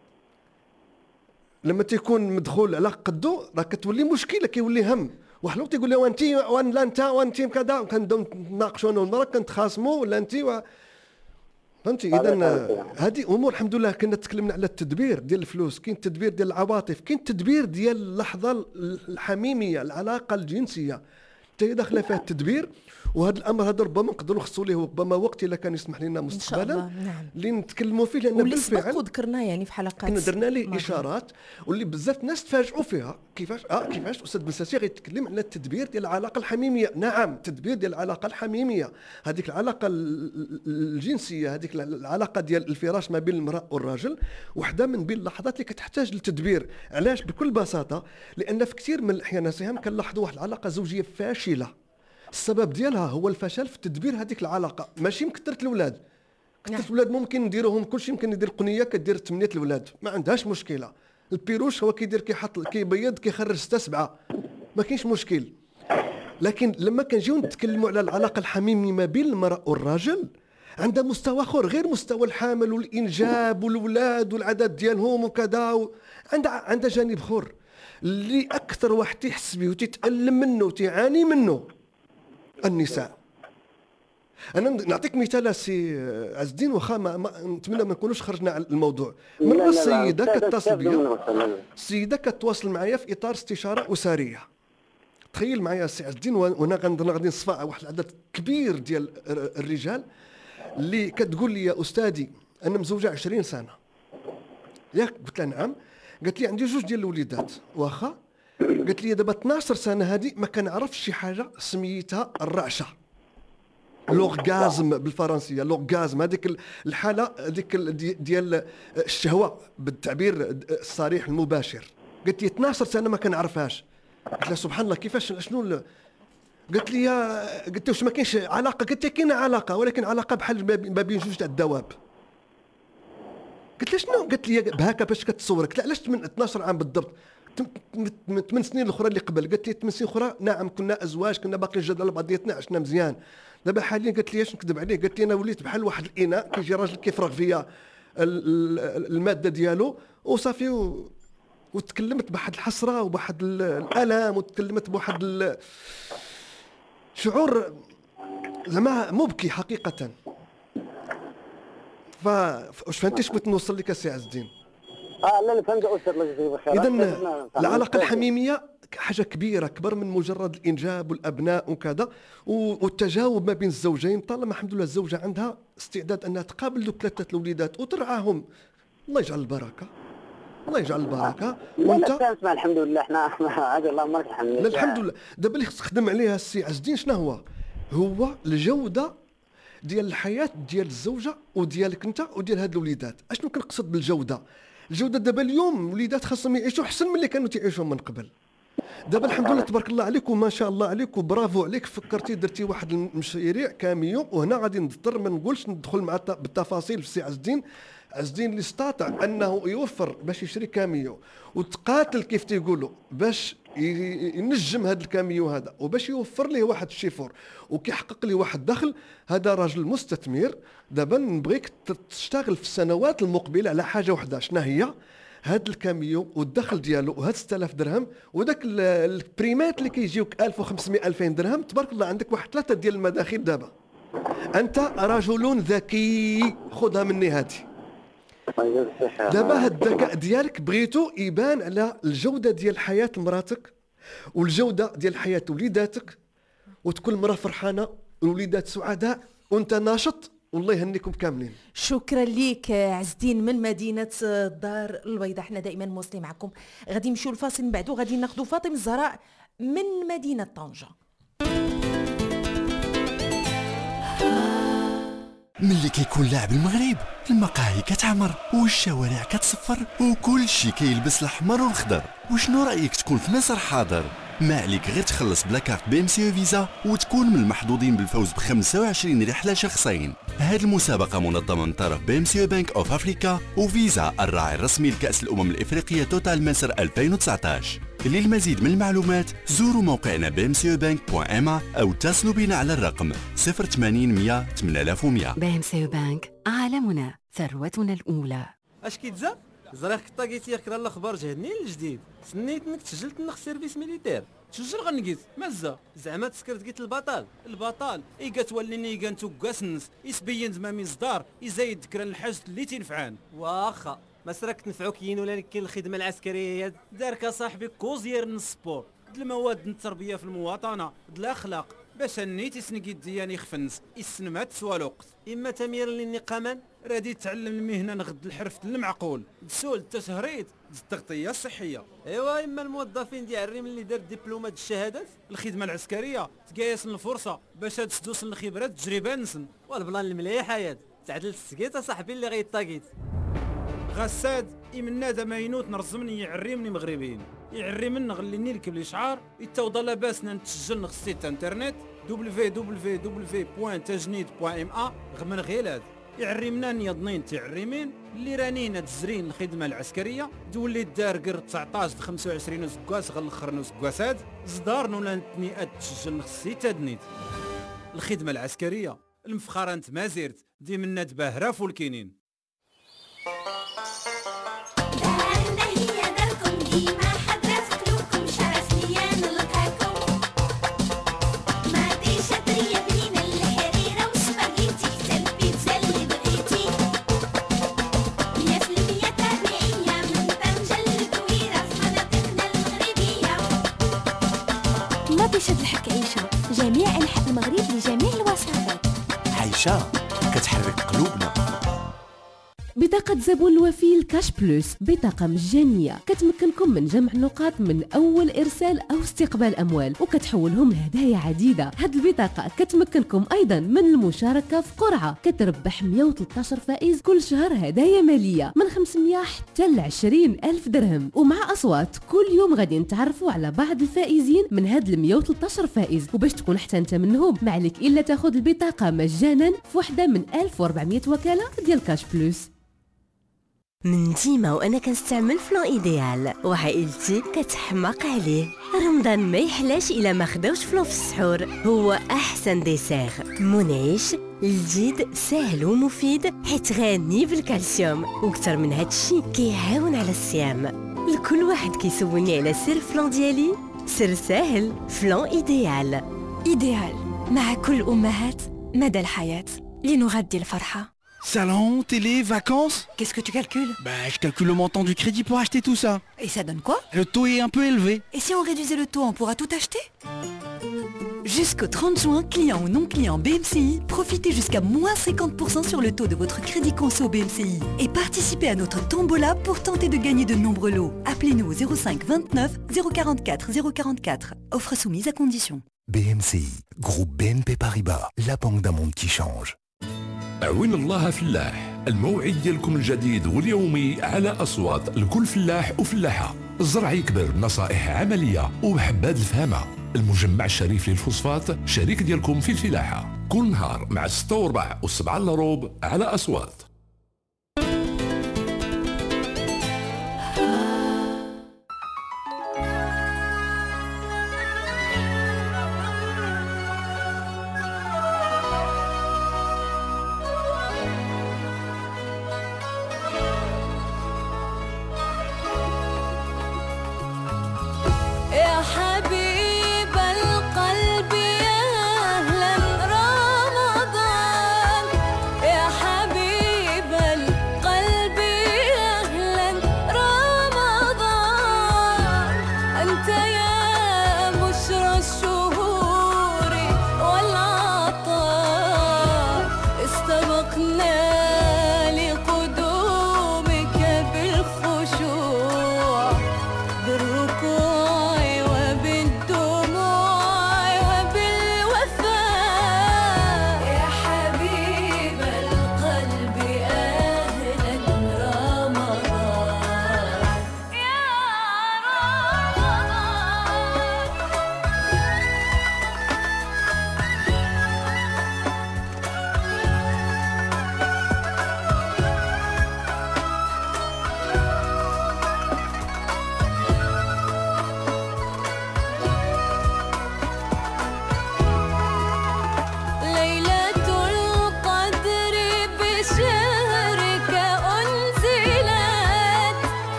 لما تيكون مدخول على قدو راه كتولي مشكله، كيولي هم. واحد الوقت يقول له وانت وان لا انت وانت كذا، كنبداو نتناقشوا انا والمراه كنتخاصموا ولا انت و... فهمتي. اذا هذه امور الحمد لله. كنا تكلمنا على التدبير ديال الفلوس، كاين التدبير ديال العواطف، كاين التدبير ديال اللحظه الحميميه، العلاقه الجنسيه حتى هي داخله فيها التدبير. وهذا الامر هذا ربما نقدروا نخصوا ليه ربما وقت الا كان يسمح لنا مستقبلا نعم. اللي نتكلموا فيه، لان واللي بالفعل سبق وذكرناه يعني في حلقات كنا درنا ليه اشارات واللي بزاف الناس تفاجئوا فيها. كيفاش اه كيفاش استاذ بنساسي غيتكلم على التدبير ديال العلاقه الحميميه؟ نعم، التدبير ديال العلاقه الحميميه، هذيك العلاقه الجنسيه، هذيك العلاقه ديال الفراش ما بين المراه والراجل، وحده من بين اللحظات اللي كتحتاج للتدبير. علاش؟ بكل بساطه لان في كثير من الاحيان سهام كنلاحظوا واحد العلاقه زوجيه فاشله، السبب ديالها هو الفشل في تدبير هذيك العلاقه، ماشي من كثره الاولاد. كثره الاولاد ممكن نديروهم كلشي، يمكن ندير قنيه كدير ثمانيه الاولاد ما عندهاش مشكله. البيروش هو كيدير كيحط كيبيض كيخرج ستة سبعة، ما كاينش مشكل. لكن لما كنجيو نتكلموا على العلاقه الحميميه ما بين المراه والراجل، عندها مستوى اخر غير مستوى الحمل والانجاب والولاد والعدد ديالهم وكذا و... عندها عندها جانب اخر اللي اكثر واحد تيحس به وتتالم منه وتعاني منه النساء. انا نعطيك مثال سي عز الدين، واخا نتمنى ما نكونوش خرجنا على الموضوع. مره السيده كتصل بيا، السيده كتواصل معايا في اطار استشاره اسريه. تخيل معايا سي عز الدين، وانا غادي نصفى واحد العدد كبير ديال الرجال اللي كتقول لي يا استاذي انا مزوجه عشرين سنه. ياك؟ قلت لها نعم. قالت لي عندي جوج ديال الوليدات. واخا؟ قالت لي دابا اثناش سنه هذه ما كنعرفش شي حاجه سميتها الرعشه، لورغازم بالفرنسيه، لورغازم هذيك الحاله هذيك ديال الشهوه بالتعبير الصريح المباشر. قالت لي اثناش سنه ما كنعرفهاش. قلت لها سبحان الله كيفاش شنو؟ قالت لي قلت واش ما كاينش علاقه؟ قالت لي كاينه علاقه، ولكن علاقه بحال ما بين جوج تاع الدواب. قلت لها شنو؟ قالت لي بهاكا باش كتصور. قلت لها علاش من اثناش عام بالضبط؟ من ثمان سنين الاخرى اللي قبل. قالت لي ثمان سنين اخرى نعم كنا ازواج، كنا باقيين جد على بعضياتنا، عشنا مزيان. دابا حاليا قالت لي اش نكذب عليه؟ قالت لي انا وليت بحال واحد الاناء كيجي راجل كيفرغ فيا الماده ديالو وصافي و... وتكلمت بواحد الحسره وبواحد الالم، وتكلمت بواحد شعور زعما مبكي حقيقه. ف واش فهمتيش بغيت نوصل لك السي عز الدين؟ اه لا لا فهمت استاذ، الله يجزيك بخير. اذا العلاقه الحميميه حاجه كبيره اكبر من مجرد الانجاب والابناء وكذا، والتجاوب ما بين الزوجين. طالما الحمد لله الزوجه عندها استعداد انها تقابل ذوك ثلاثه الوليدات وترعاهم، الله يجعل البركه، الله يجعل البركه. وانت اسمع الحمد لله احنا عاد الله امرك الحمد لله. الحمد لله. دابا اللي خصك تخدم عليها السي عز الدين شنو هو؟ هو الجوده ديال الحياه ديال الزوجه وديالك انت وديال هاد الوليدات. اشنو كنقصد بالجوده؟ الجوده دابا اليوم الوليدات خاصهم يعيشوا احسن من اللي كانوا تعيشوا من قبل. دابا الحمد لله تبارك الله عليك وما شاء الله عليك وبرافو عليك، فكرتي درتي واحد المشاريع كاميو. وهنا غادي نضطر ما نقولش ندخل مع بالتفاصيل في السي عز الدين. عز الدين اللي استطاع انه يوفر باش يشري كاميو وتقاتل كيف تيقولوا باش ينجم هذا الكاميو هذا وباش يوفر ليه واحد الشيفور وكيحقق ليه واحد الدخل. هذا راجل مستثمر. دابا نبغيك تشتغل في السنوات المقبله على حاجه واحده، شنو هي؟ هذا الكاميو والدخل ديالو وهاد ستة آلاف درهم وداك البريمات اللي كيجيوك ألف وخمسمائة ألفين درهم. تبارك الله عندك واحد ثلاثه ديال المداخيل. دابا انت رجل ذكي، خذها مني هذه. دابا هاد الذكاء ديالك بغيتو يبان على الجوده ديال حياه مراتك والجوده ديال حياه وليداتك، وتكون المراه فرحانه والوليدات سعداء وانت ناشط. والله يهنيكم كاملين. شكرا ليك عز الدين من مدينه الدار البيضاء. احنا دائما مواصلين معكم. غادي نمشيو لفاصل من بعدو غادي ناخذوا فاطمه الزهراء من مدينه طنجه. ملي كيكون لاعب المغرب المقاهي كتعمر والشوارع كتصفر وكل شي كيلبس الاحمر والخضر. وشنو رايك تكون في مصر حاضر ما عليك غير تخلص بلا كارت بي ام سي فيزا وتكون من المحظوظين بالفوز ب خمسة وعشرين رحلة شخصين. هذه المسابقة منظمة من طرف بي ام سي بانك اوف افريكا وفيزا الراعي الرسمي لكأس الأمم الإفريقية توتال مصر ألفين وتسعطاش. للمزيد من المعلومات زوروا موقعنا بي ام سي بانك دوت ام او اتصلوا بنا على الرقم صفر ثمانين مية ثمانية آلاف ومية. بي ام سي بانك، عالمنا ثروتنا الأولى. اش كيتزا زريخ كطاكيتي كرا الاخبار جهدني الجديد سنيت انك تسجلت نخ سيرفيس ميليتير تسجل غنقيت مازا زعما تسكرت قلت البطل البطل اي كتوليني كانتو كاسنس يسبين زمامي صدار يزايد ذكرى الحاج اللي تنفعان واخا ما سراك تنفعوك ين ولا كاين الخدمه العسكريه دارك صاحبي كوزير السبور المواد التربيه في المواطنه الاخلاق باش نيتي سنقيت دياني خفنس السنمات سوا الوقت اما تمير للنقامان رادي تعلم المهنه نغد الحرف المعقول السول التشهريط التغطيه الصحيه ايوا اما الموظفين ديال الريم اللي دار دبلومات الشهادات الخدمه العسكريه تقايس الفرصه باش تسدوس الخبرات التجربه نسن والبلان المليح حياه تعدل السكيت صاحبي اللي غيطاقيت غساد إمنا دماينوت نرزمني يعريمني مغربيين يعري من غليني لك بالإشعار يتوضى لاباسنا نتسجل نخ السيت انترنت دبليو دبليو دبليو بوان تجنيد بوان ام ا غمن غيلاد يعريمنا نيضنين تعريمين اللي رانينا تزرين الخدمة العسكرية تولي الدار قر تسعطاش د خمسة وعشرين وسكواس غلخر نسكواسات زدارن ولا نتنيات تسجل نخ السيت ادنيت الخدمة العسكرية المفخرة انت ما زيرت دي منا تباهرة فولكينين شد الحك عيشة جميع أنحاء المغرب لجميع الوصفات. عيشة كتحرك قلوبنا. بطاقة زبون الوفي الكاش بلوس بطاقة مجانية كتمكنكم من جمع النقاط من أول إرسال أو استقبال أموال وكتحولهم لهدايا عديدة. هاد البطاقة كتمكنكم أيضا من المشاركة في قرعة كتربح مية وثلاثة عشر فائز كل شهر هدايا مالية من خمسمية حتى ل عشرين ألف درهم ومع أصوات. كل يوم غادي نتعرفوا على بعض الفائزين من هاد ال مية وثلاثة عشر فائز وباش تكون حتى انت منهم ما عليك إلا تاخذ البطاقة مجانا في وحدة من ألف وأربعمية وكالة ديال كاش بلوس. من ديما وانا كنستعمل فلان ايديال وعائلتي كتحماق عليه. رمضان ما يحلاش الا ما خداوش فلان في السحور. هو احسن ديسير منعش لذيذ سهل ومفيد حيت غني بالكالسيوم وكتر من هادشي كيعاون على الصيام. لكل واحد كيسولني على سر فلان ديالي سر ساهل فلان ايديال. ايديال مع كل امهات مدى الحياة لنغذي الفرحة. Salon, télé, vacances. Qu'est-ce que tu calcules? Bah, je calcule le montant du crédit pour acheter tout ça. Et ça donne quoi? Le taux est un peu élevé. Et si on réduisait le taux, on pourra tout acheter? Jusqu'au trente juin, clients ou non-clients B M C I, profitez jusqu'à moins cinquante pour cent sur le taux de votre crédit conso B M C I. Et participez à notre tombola pour tenter de gagner de nombreux lots. Appelez-nous au zéro cinq vingt-neuf zéro quarante-quatre zéro quarante-quatre. Offre soumise à condition. B M C I, groupe B N P Paribas, la banque d'un monde qui change. عوين الله فلاح الموعد ديالكم الجديد واليومي على أصوات لكل فلاح وفلاحة. الزرع يكبر بنصائح عملية وبحبات الفهامة. المجمع الشريف للفوسفات شريك ديالكم في الفلاحة كل نهار مع ستة وربع وسبعة لروب على أصوات. يا حبيب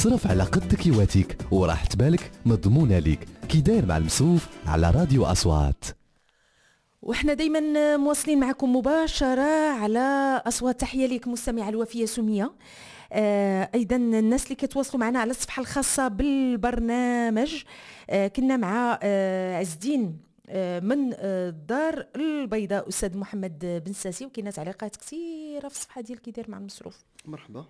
صرف على قد كيواتيك وراحة بالك مضمونة ليك. كي داير مع المصروف على راديو أصوات. وإحنا دايما مواصلين معكم مباشرة على أصوات. تحية ليك مستمعة الوفية سمية. آه أيضا الناس اللي كتواصلوا معنا على الصفحة الخاصة بالبرنامج. آه كنا مع آه عز الدين آه من آه الدار البيضاء أستاذ محمد بن ساسي، وكاينه تعليقات كثيرة في الصفحة ديال كي داير مع المصروف. مرحبا.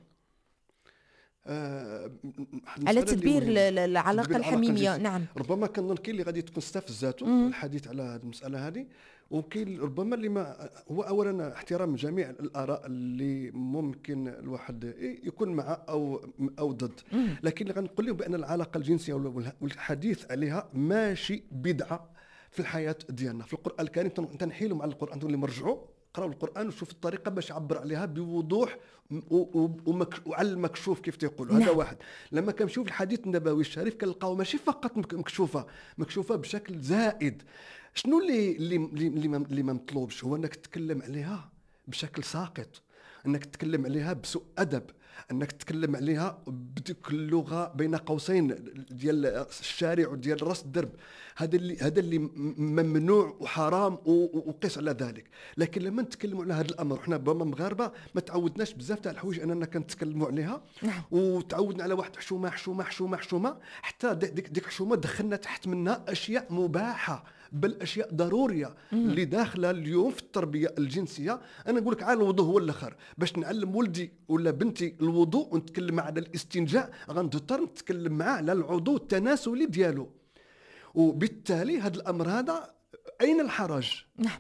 آه على تدبير العلاقة الحميمية. نعم، ربما كنظن كاين اللي غادي تكون استفزاته الحديث على هذه المسألة هذه، وكاين ربما اللي ما هو اولا احترام جميع الاراء اللي ممكن الواحد يكون مع او او ضد، لكن غنقول لهم بان العلاقه الجنسيه والحديث عليها ماشي بدعه في الحياه ديالنا. في القران الكريم تنحيلوا مع القران اللي مرجعوا قراوا القران وشوف الطريقه باش يعبر عليها بوضوح وعلى المكشوف كيف تيقولوا. هذا واحد. لما كنمشيو في الحديث النبوي الشريف كنلقاو ماشي فقط مكشوفه مكشوفه بشكل زائد. شنو اللي اللي اللي, اللي ما مطلوبش هو انك تتكلم عليها بشكل ساقط، انك تتكلم عليها بسوء ادب، انك تتكلم عليها بديك اللغه بين قوسين ديال الشارع وديال راس الدرب. هذا اللي هذا اللي ممنوع وحرام وقيس على ذلك. لكن لما نتكلموا على هذا الامر وحنا بما مغاربه ما تعودناش بزاف تاع الحوايج اننا كنتكلموا عليها، وتعودنا على واحد حشومه حشومه حشومه حشومه حتى ديك ديك الحشومه دخلنا تحت منها اشياء مباحه بل اشياء ضروريه اللي داخله اليوم في التربيه الجنسيه. انا نقول لك عاد الوضوء هو الاخر. باش نعلم ولدي ولا بنتي الوضوء ونتكلم معاه على الاستنجاء غنضطر نتكلم معاه على العضو التناسلي ديالو، وبالتالي هذا الامر هذا اين الحرج؟ نعم.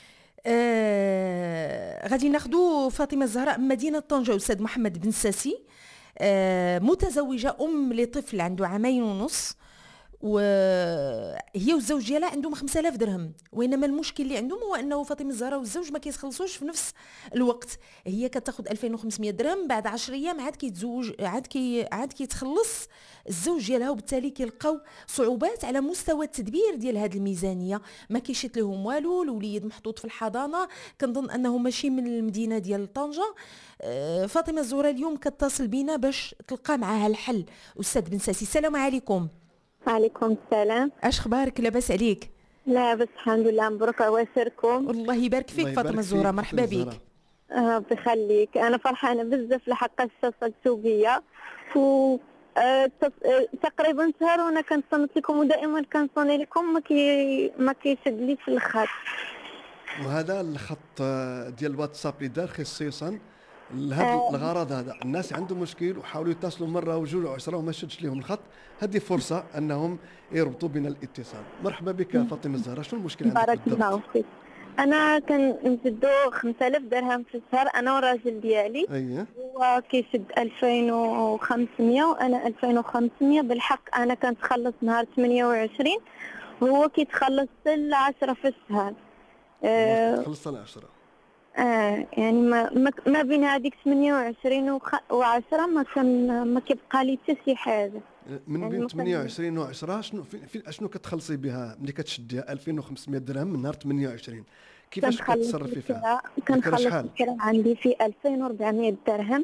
آه غادي ناخذوا فاطمه الزهراء من مدينه طنجة. استاذ محمد بن ساسي آه متزوجه ام لطفل عنده عامين ونص، وهي والزوج ديالها عندهم خمسة آلاف درهم، وانما المشكل اللي عندهم هو انه فاطمه الزهراء والزوج ما كيتخلصوش في نفس الوقت. هي كتاخذ ألفين وخمسمية درهم، بعد عشر ايام عاد كيتزوج عاد كي عاد كيتخلص الزوج ديالها، وبالتالي كيلقاو صعوبات على مستوى التدبير ديال هذه الميزانيه. ما كيشيط لهم والو، الوليد محطوط في الحضانه. كنظن انه ماشي من المدينه ديال طنجة. فاطمه الزهراء اليوم كتصل بينا باش تلقى معها الحل. استاذ بن ساسي السلام عليكم. وعليكم السلام. اش اخبارك؟ لاباس عليك؟ لاباس الحمد لله. مبروك عواشركم. الله يبارك فيك فاطمه الزهراء، مرحبا بك. ربي يخليك. انا فرحانه بزاف لحق اتصلتوا بيا و أه تقريبا شهر وانا كنصنت لكم ودائما كنصوني لكم ما كي ما كيشدليش الخط. وهذا الخط ديال الواتساب اللي دار خصيصا لهذا الغرض هذا. الناس عندهم مشكل وحاولوا يتصلوا مره وجوج وعشرة وما شدش لهم الخط. هذه فرصه انهم يربطوا بين الاتصال. مرحبا بك فاطمه الزهراء. شنو المشكل عندك؟ بارك الله فيك. انا كنسدو خمسة آلاف درهم في الشهر انا والراجل ديالي. اييه. هو كيشد ألفين وخمسمية وانا ألفين وخمسمية. بالحق انا كنتخلص نهار ثمانية وعشرين وهو كيتخلص حتى عشرة في الشهر. أه خلصت على عشرة. اه يعني ما ما بين هذيك ثمانية وعشرين وعشرة ما كان ما كيبقى لي حتى شي حاجه. من يعني بين ثمانية وعشرين وعشرة شنو في شنو كتخلصي بها ملي كتشديها ألفين وخمسمية درهم من نهار ثمانية وعشرين؟ كيفاش كتصرفي فيها؟ كنخلص الكرا عندي في ألفين وأربعمية درهم،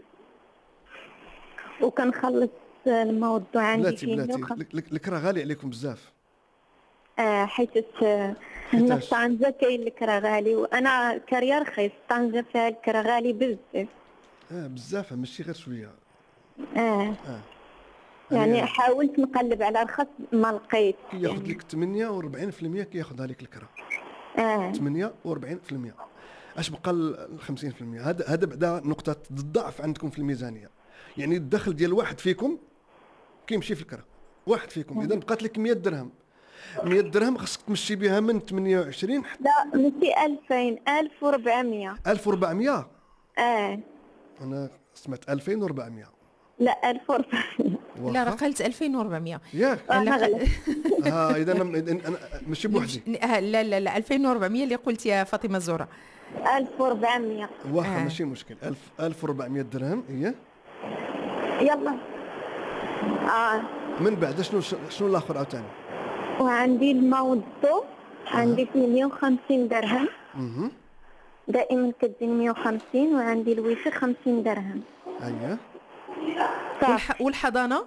وكنخلص الموضوع عندي في بلاتي الكرا غالي عليكم بزاف. اه حيت هنا في طنجة كاين الكرا غالي وانا كريا رخيص. طنجة فيها الكرا غالي بزاف. اه بزاف ماشي غير شويه. اه, آه. يعني آه. حاولت نقلب على رخص ما لقيت. كياخذ لك ثمانية وأربعين بالمية كياخذها لك الكرا. اه ثمانية وأربعين بالمية. اش بقى ال خمسين بالمية؟ هذا هذا بعدا نقطه الضعف عندكم في الميزانيه. يعني الدخل ديال واحد فيكم كيمشي في الكرا. واحد فيكم اذا بقات لك مية درهم. مية درهم خصك تمشي بها من ثمانية وعشرين. لا ماشي ألفين، ألف وأربعمية. ألف وأربعمية؟ اه انا سمعت ألفين وأربعمية. لا ألف وأربعمية. لا راه قلت ألفين وأربعمية. ياك اه اذا انا ماشي بوحدي. لا لا لا ألفين وأربعمية اللي قلت يا فاطمه الزهراء. ألف وأربعمية واخا ماشي مشكل. ألف ألف وأربعمية درهم هي. يلا اه من بعد شنو شنو الاخر عاوتاني؟ وعندي الماء والضوء عندي فيه مية وخمسين درهم. اها دائما كتجيني مية وخمسين. وعندي الويفي خمسين درهم. اييه. والح... والحضانه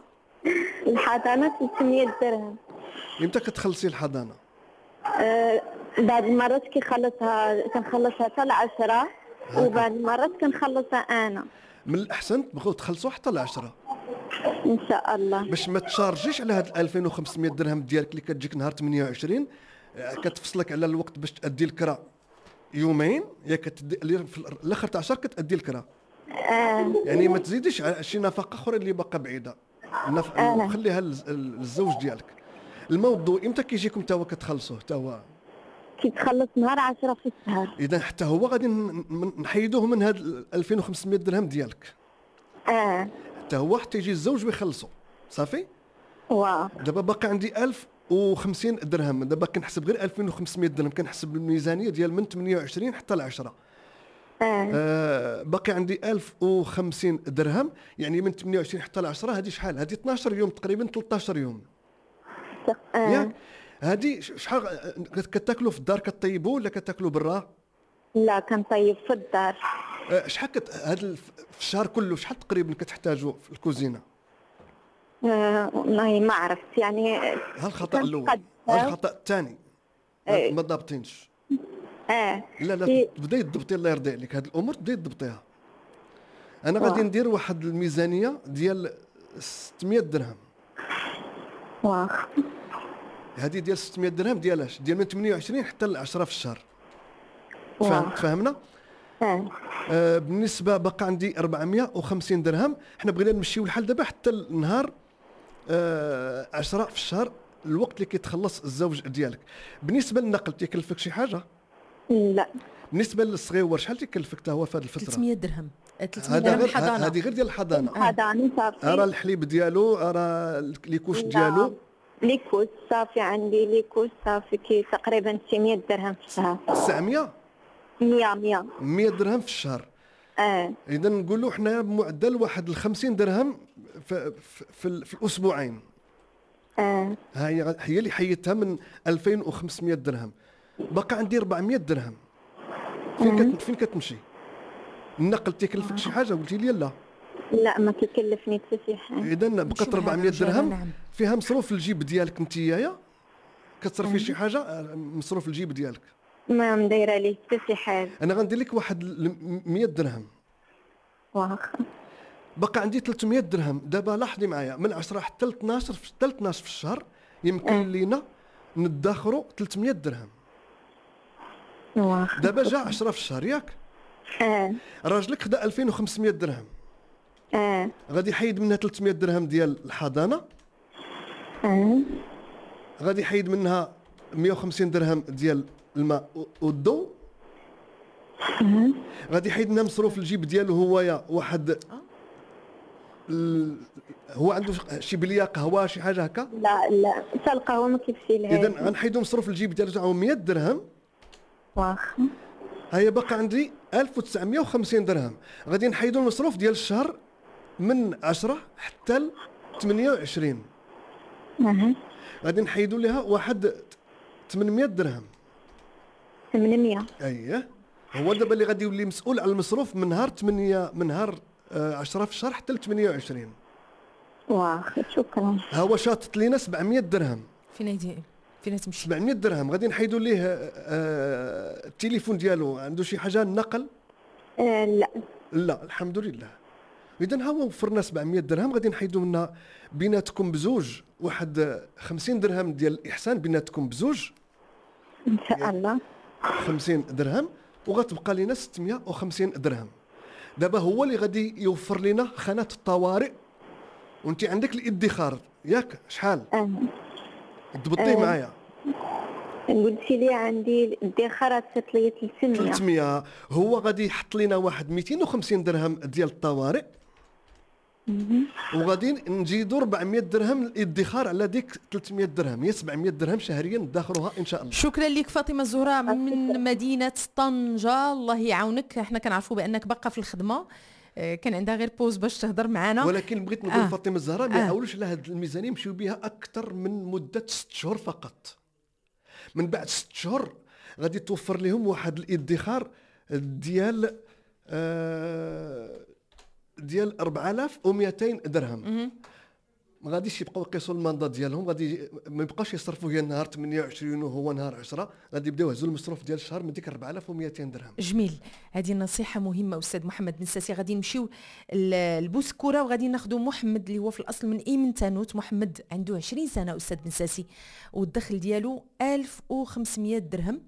الحضانة ثلاثمية درهم. امتى كتخلصي الحضانه؟ آه، بعض المرات كيخلصها كنخلصها حتى العشرة، وبعض المرات كنخلصها انا. من الاحسن تبغيو تخلصوا حتى العشرة ان شاء الله، باش ما تشارجيش على هاد ألفين وخمسمية درهم ديالك اللي كتجيك نهار ثمانية وعشرين، كتفصلك على الوقت باش تادي الكرا يومين، يا كتدي في الاخر تاع الشهر كتادي الكرا. آه. يعني ما تزيديش على شي نفقه اخرى اللي باقا بعيده، نف... آه. خليها للزوج ديالك. الموضوع امتى كيجيكم تا هو كتخلصوه؟ تا هو كيتخلص نهار عشرة في الشهر. اذا حتى هو غادي نحيدوه من هاد ألفين وخمسمية درهم ديالك. اه حتى هو حتى يجي الزوج ويخلصوا صافي. واه دابا باقي عندي ألف وخمسين درهم، دابا كنحسب غير ألفين وخمسمية درهم، كنحسب الميزانيه ديال من ثمانية وعشرين حتى ل عشرة. آه. آه باقي عندي ألف وخمسين درهم، يعني من ثمانية وعشرين حتى ل عشرة، هذه شحال؟ هذه اثناش يوم تقريبا، ثلاثة عشر يوم. آه. ياك هذه شحال كتاكلوا في الدار؟ كطيبوا ولا كتاكلوا برا؟ لا كنطيب في الدار. آه شحال كت... هذا في الشهر كله شحال تقريبا كتحتاجوا في الكوزينه؟ آه والله ما عرفت يعني. ها الخطا الاول، ها الخطا الثاني آه. ما ضابطينش. اه لا لا تبداي تضبطي، الله يرضي عليك، هاد الامور تبداي تضبطيها. انا غادي ندير واحد الميزانيه ديال ستمية درهم. واخ هذه ديال ستمية درهم ديالاش؟ ديال من ثمانية وعشرين حتى ل عشرة في الشهر. فهم فهمنا؟ اه. آه بالنسبه باقي عندي أربعمية وخمسين درهم. حنا بغينا نمشيو لحال دابا حتى النهار آه عشرة في الشهر، الوقت اللي كيتخلص الزوج ديالك. بالنسبه للنقل تيكلفك شي حاجه؟ لا. بالنسبه للصغيور شحال تيكلفك حتى هو في هذه الفتره؟ ثلاثمية درهم. ثلاثمية درهم الحضانه. هذه غير ديال الحضانه. الحضانه صافي. ارى الحليب ديالو، ارى ليكوش ديالو. ليكوش صافي عندي ليكوش صافي كي تقريبا ستمية درهم في الشهر. تسعمية؟ مية مية مية درهم في الشهر. اه. اذا نقولوا حنا بمعدل واحد الخمسين درهم في, في, في, في الاسبوعين. اه. هي هي اللي حيدتها من ألفين وخمسمية درهم. باقي عندي أربعمية درهم. فين كت فين كتمشي؟ النقل تيكلفك شي حاجه؟ قلتي لي لا. لا ما كيكلفني حتى شي حاجه. اذا بقات أربعمية درهم فيها مصروف الجيب ديالك نتيايا. كتصرفي شي حاجه مصروف الجيب ديالك؟ ما مدايره ليه حتى شي حاجه. انا غندير لك واحد مية درهم. واخا بقى عندي ثلاثمية درهم. دابا لاحظي معايا، من عشرة حتى ل اثناش حتى ل اثناش في الشهر يمكن أه. لينا ندخروا ثلاثمية درهم. واخا دابا جا عشرة في الشهر ياك؟ اه. راجلك خدا ألفين وخمسمية درهم. اه. غادي يحيد منها ثلاثمية درهم ديال الحضانه. اه. غادي يحيد منها مية وخمسين درهم ديال الماء والضوء. اه. غادي يحيد منها مصروف الجيب ديالو هويا واحد ال... هو عنده شي بليه قهوه شي حاجه هكا؟ لا لا حتى القهوه ما كيمشي لها. اذا غنحيدوا مصروف الجيب ديالو تاعو مية درهم. واخا هيا باقي عندي ألف وتسعمية وخمسين درهم. غادي نحيدوا المصروف ديال الشهر من عشرة حتى ل ثمانية وعشرين. اها. غادي نحيدوا لها واحد ثمنمية درهم. ثمنمية. اييه. هو دابا اللي غادي يولي مسؤول على المصروف من نهار ثمانية من نهار عشرة في الشهر حتى ل ثمانية وعشرين. واخا شكرا. ها هو شاطط لينا سبعمية درهم. فين يدي فين تمشي؟ سبعمية درهم. غادي نحيدوا ليه آه التليفون ديالو. عنده شي حاجه النقل؟ آه لا لا الحمد لله. اذا ها هو وفرنا سبعمية درهم. غادي نحيدوا منها بيناتكم بزوج واحد خمسين درهم ديال الاحسان بيناتكم بزوج ان شاء الله. خمسين درهم وغتبقى لنا ستمية وخمسين درهم. دابا هو اللي غادي يوفر لنا خانات الطوارئ. وانت عندك الادخار ياك شحال؟ اه ضبطيه آه. معايا. قلتي لي عندي الادخار ثلاثمية. ثلاثمية. هو غادي يحط لنا واحد مئتين وخمسين درهم ديال الطوارئ. وغادي نزيدوا أربعمية درهم الادخار على ديك ثلاثمية درهم. هي سبعمية درهم شهريا ندخروها ان شاء الله. شكرا لك فاطمه الزهراء من مدينه طنجه. الله يعاونك. احنا كنعرفوا بانك باقا في الخدمه، كان عندها غير بوز باش تهضر معنا، ولكن بغيت نقول آه. فاطمه الزهراء ما آه. يعاولوش على هذه الميزانيه يمشيو بها اكثر من مده ست شهور فقط. من بعد ست شهور غادي توفر لهم واحد الادخار ديال آه ديال أربعة آلاف ومئتين درهم. ما غاديش يبقاو يقيسوا الماندا ديالهم، غادي ما يبقاوش يصرفوا هي النهار ثمانية وعشرين وهو نهار عشرة، غادي يبداو يهزوا المصروف ديال الشهر من ديك أربعة آلاف ومئتين درهم. جميل، هذه نصيحه مهمه استاذ محمد بن ساسي. غادي نمشيو للبوسكوره وغادي ناخذوا محمد اللي هو في الاصل من ايمن تانوت. محمد عنده عشرين سنه استاذ بن ساسي، والدخل ديالو ألف وخمسمائة درهم.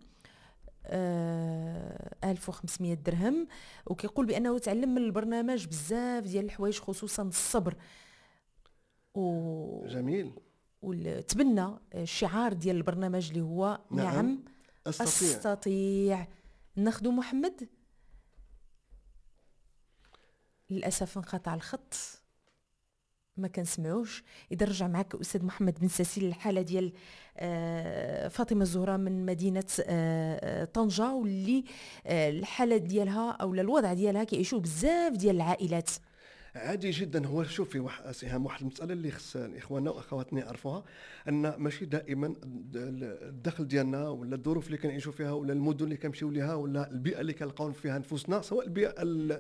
آه ألف وخمسمائة درهم، وكيقول بانه تعلم من البرنامج بزاف ديال الحوايج خصوصا الصبر و... جميل. وتبنى الشعار ديال البرنامج اللي هو نعم, نعم أستطيع. أستطيع. ناخذ محمد. للأسف انقطع الخط، ما كنسمعوش. إذا رجع معك أستاذ محمد بن ساسي للحالة ديال فاطمة الزهراء من مدينة طنجة، واللي الحالة ديالها أو الوضع ديالها كيعيشوا بزاف ديال العائلات. عادي جدا. هو شوفي واحد سهام واحد المساله اللي خص اخواننا واخواتنا يعرفوها، ان ماشي دائما الدخل ديالنا ولا الظروف اللي كنعيشوا فيها ولا المدن اللي كنمشيو ليها ولا البيئه اللي كنلقاو فيها نفوسنا، سواء البيئه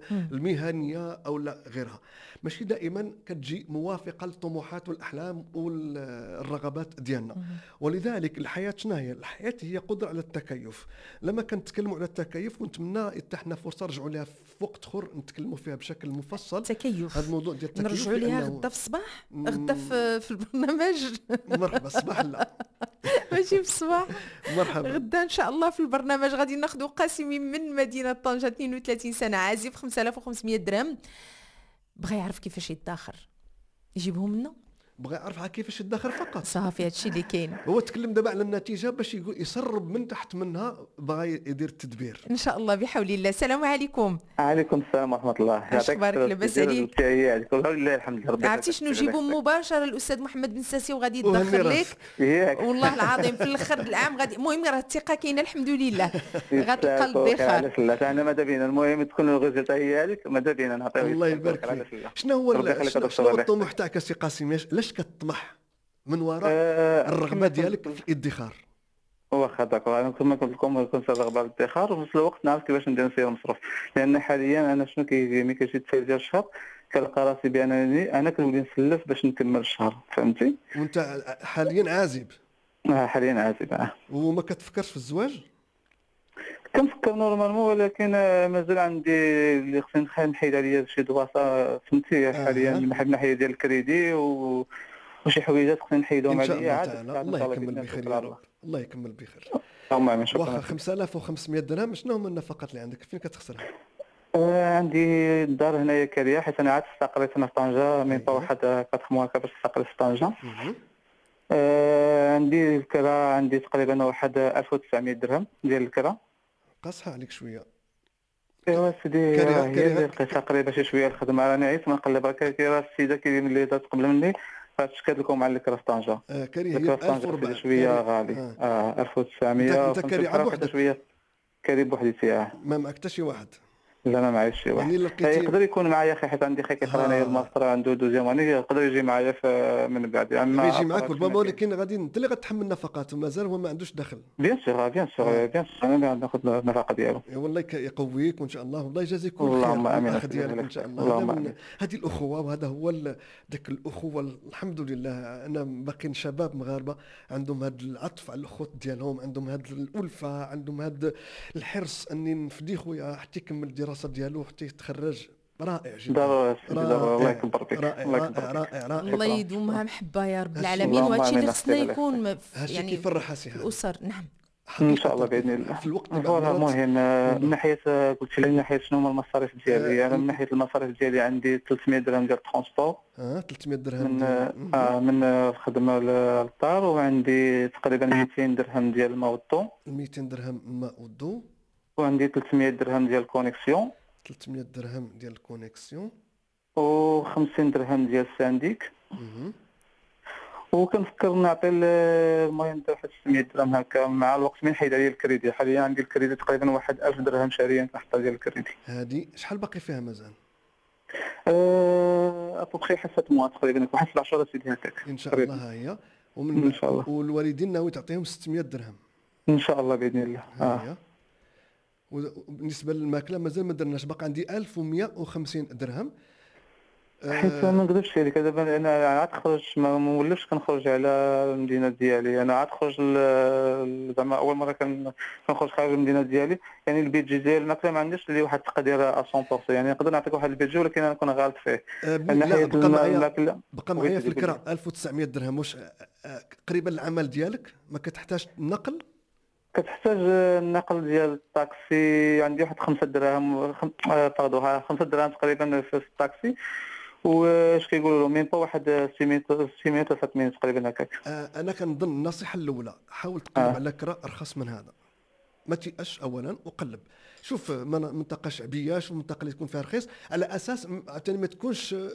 المهنيه او لا غيرها، ماشي دائما كتجي موافقه للطموحات والاحلام والرغبات ديالنا. ولذلك الحياه شنو هي؟ الحياه هي قدره على التكيف. لما كنتكلموا على التكيف ونتمنى اتحنا فرصه نرجعوا لها في وقت اخر نتكلموا فيها بشكل مفصل. تكيف. هذا الموضوع ديال التكيف نرجعوا ليها غدا في الصباح، غدا في, في البرنامج. مرحبا. الصباح لا ماشي في الصباح، مرحبا. غدا ان شاء الله في البرنامج غادي ناخذوا قاسمي من مدينه طنجه، اثنين وثلاثين سنه، عازف، خمسة آلاف وخمسمائة درهم، بغى يعرف كيفاش يدخر، يجيبهم لنا. بغى يعرف كيفاش يدخر فقط، صافي هادشي اللي كاين. هو تكلم دابا على النتيجه باش يقول يسرب من تحت منها، بغى يدير التدبير ان شاء الله بحول الله. السلام عليكم. وعليكم السلام ورحمه الله. يعطيك بارك لاباس عليك. لله الحمد لله. عرفتي شنو، نجيبوا مباشره الاستاذ محمد بن ساسي وغادي يدخر لك والله العظيم في الاخر العام غادي. المهم راه الثقه كاينه الحمد لله، غتلقى الادخار. لا انا ماذا بينا، المهم تكون الغزاله هي هذيك، ماذا بينا نعطيو. الله يبارك فيك. شنو هو شنو هو الطموح تاعك سي قاسم؟ علاش كتطمح من وراء أه الرغبه ديالك في الادخار؟ واخا داكور، انا كما قلت لكم كنت الرغبه بالادخار، وفي نفس الوقت نعرف كيفاش ندير نسير المصروف. لان حاليا انا شنو كيجيني كيجي التسعير ديال الشهر كنلقى راسي بانني انا كنولي نسلف باش نكمل الشهر، فهمتي؟ وانت حاليا عازب؟ اه حاليا عازب. اه وما كتفكرش في الزواج؟ كنفكر نورمالمون، ولكن مازال عندي اللي خصني نحيد عليا شي دواسه، فهمتي؟ حاليا من ناحيه ناحيه ديال الكريدي و وشي حويجات خصني نحيدهم عليا عاد. الله يكمل بخير يا رب، الله يكمل بخير. اللهم امين. شكرا. واخا خمسة آلاف وخمسمائة درهم، شنو هما النفقات اللي عندك؟ فين كتخسرها؟ آه عندي الدار هنايا كريه، حيت انا عاد استقريت انا في طنجه من واحد كاتخ موا باش استقريت في طنجه. آه عندي الكرا، عندي تقريبا واحد ألف وتسعمائة درهم ديال الكرا. قاصحه عليك شويه. ايوا سيدي هي اللي لقيت تقريبا شي شويه الخدمه، راني عييت ما نقلب هكا. كي راه السيده كي اللي دات قبل مني فشكات لكم على الكرا في طنجه. اه كريه هي ألف وأربعمائة شويه غالي. اه, آه ألف وتسعمائة. انت كري عاد وحدك شويه كري بوحديتي. اه ما معك حتى شي واحد؟ لا ما معايش شي واحد. يعني يقدر يكون معايا اخي، حيت عندي اخي كيقرا هنايا الماستر، عنده دوزيام اني، يقدر يجي معايا من بعد. اما يجي معاك ربما، ولكن غادي انت اللي غتحمل النفقات ومازال هو ما عندوش دخل. بيان سور بيان سور بيان سور انا اللي ناخذ النفقه ديالو. والله يقويك وان شاء الله، والله يجازيكم خير. اللهم امين. الاخ ديالك ان شاء الله. هذه الاخوه وهذا هو ذاك الاخوه. الحمد لله انا باقيين شباب مغاربه عندهم هذا العطف على الاخوت ديالهم، عندهم هذه الالفه، عندهم هذا الحرص اني نفدي خويا حتى يكمل الدراسه ديالو حتى يتخرج. رائع جدا. الله يكبر بك. الله يكبر رائع رائع. الله يدومها محبه يا رب العالمين، وهادشي اللي خصنا يكون يعني كيفرح الاسر. نعم ان شاء الله باذن الله. في الوقت اللي المهم من ناحيه قلت لي من ناحيه شنو هما المصاريف ديالي. انا من ناحيه المصاريف ديالي عندي ثلاثمائة درهم ديال الترونسبور. اه ثلاثمائة درهم من اه من الخدمه للدار، وعندي تقريبا مئتين درهم ديال الماء والضوء. مئتين درهم الماء والضوء، وعندي ثلاثمائة درهم ديال الكونيكسيون. ثلاثمائة درهم ديال الكونيكسيون، و خمسين درهم ديال السانديك. وكنفكر نعطي المهم حتى ستمائة درهم هكا مع الوقت من حيد عليا الكريدي. حاليا عندي الكريدي تقريبا واحد ألف درهم شهريا كنحطها ديال الكريدي. هذه شحال باقي فيها مازال؟ أه ابوكسي حسة موا تقريبا واحد سبعة شهور سيدي هكاك ان شاء الله. ها هي. ومن ان شاء الله. والوالدين ناوي تعطيهم ستمائة درهم ان شاء الله باذن الله. اه وبالنسبه للماكله مازال ما درناش، باقي عندي ألف ومئة وخمسين درهم. حيت ما نكذبش عليك دابا انا عاد خرج ما مولفش كنخرج على المدينه ديالي، انا عاد خرج ل- زعما اول مره كن- كنخرج خارج المدينه ديالي، يعني البيدجي ديال الماكله ما عنديش اللي واحد التقدير مية بالمية، يعني نقدر نعطيك واحد البيدجي ولكن انا نكون غالط فيه. آه، من لا ناحيه بقى الم- معايا الماكله بقى بغيت معايا في تقول لي. الكرا ألف وتسعمية درهم، واش آه، آه، قريبه للعمل ديالك ما كتحتاج النقل؟ كتحتاج النقل ديال الطاكسي، عندي واحد خمسة دراهم خم... آه، باردو ها خمسة دراهم تقريبا في الطاكسي، واش كيقولوا له مين با واحد ستمية ستمية ولا سبعمية تقريبا هكاك. آه، انا كنظن النصيحه الاولى حاول تقلب آه. على كرا ارخص من هذا، ما تيأش اولا وقلب. شوف من- منطقه شعبيه، شوف المنطقه اللي تكون فيها رخيص، على اساس م- عاوتاني ما تكونش آه،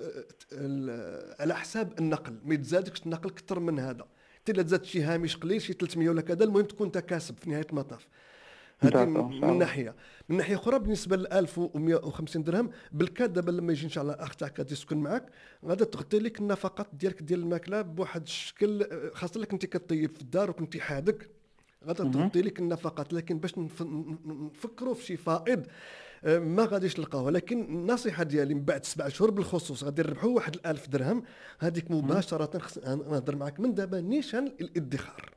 ال- على حساب النقل، ما يتزادكش النقل اكثر من هذا. حتى الا تزاد شي هامش قليل شي ثلاثمية ولا كذا، المهم تكون انت كاسب في نهايه المطاف. هذه داكور، من إن شاء من الله. ناحيه من ناحيه اخرى بالنسبه ل ألف ومئة وخمسين درهم بالكاد، دابا لما يجي ان شاء الله الاخ تاعك غادي يسكن معك غادا تغطي لك النفقات ديالك ديال الماكله بواحد الشكل، آه، خاصه لك انت كطيب في الدار وكنتي حادق غادا مهم. تغطي لك النفقات. لكن باش نف- ن- نفكروا في شي فائض آه، ما غاديش نلقاوه. ولكن النصيحه ديالي من بعد سبع شهور بالخصوص غادي نربحوا واحد الألف درهم، هذيك مباشره خص نهضر معك من دابا نيشان الادخار.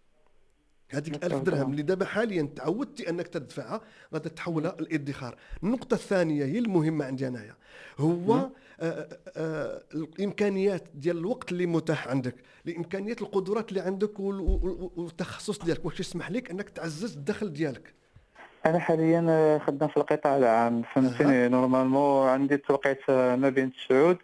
هذيك الألف بالطبع درهم طبعا. اللي دابا حاليا تعودتي انك تدفعها غادي تحولها للادخار. النقطه الثانيه هي المهمه عندي انايا، هو آه آه آه الامكانيات ديال الوقت اللي متاح عندك، الامكانيات القدرات اللي عندك وال- وال- والتخصص ديالك، واش يسمح لك انك تعزز الدخل ديالك. انا حاليا خدام في القطاع العام فهمتيني، نورمالمون عندي التوقيت ما بين تسعود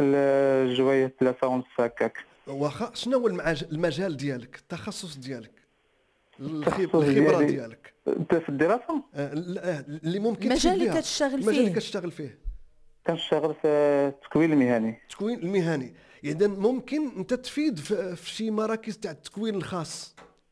لجويه ثلاثة ونص هكاك. واخا شنو هو المعاج- المجال ديالك، التخصص ديالك، الخب- التخصص الخبره ديالي ديالك، في الدراسه آه، لا، اللي ممكن المجال تفيد اللي بها. كتشتغل المجال فيه. اللي كتشتغل فيه كنشتغل في التكوين المهني. التكوين المهني. اذا ممكن انت تفيد في, في شي مراكز تاع التكوين الخاص.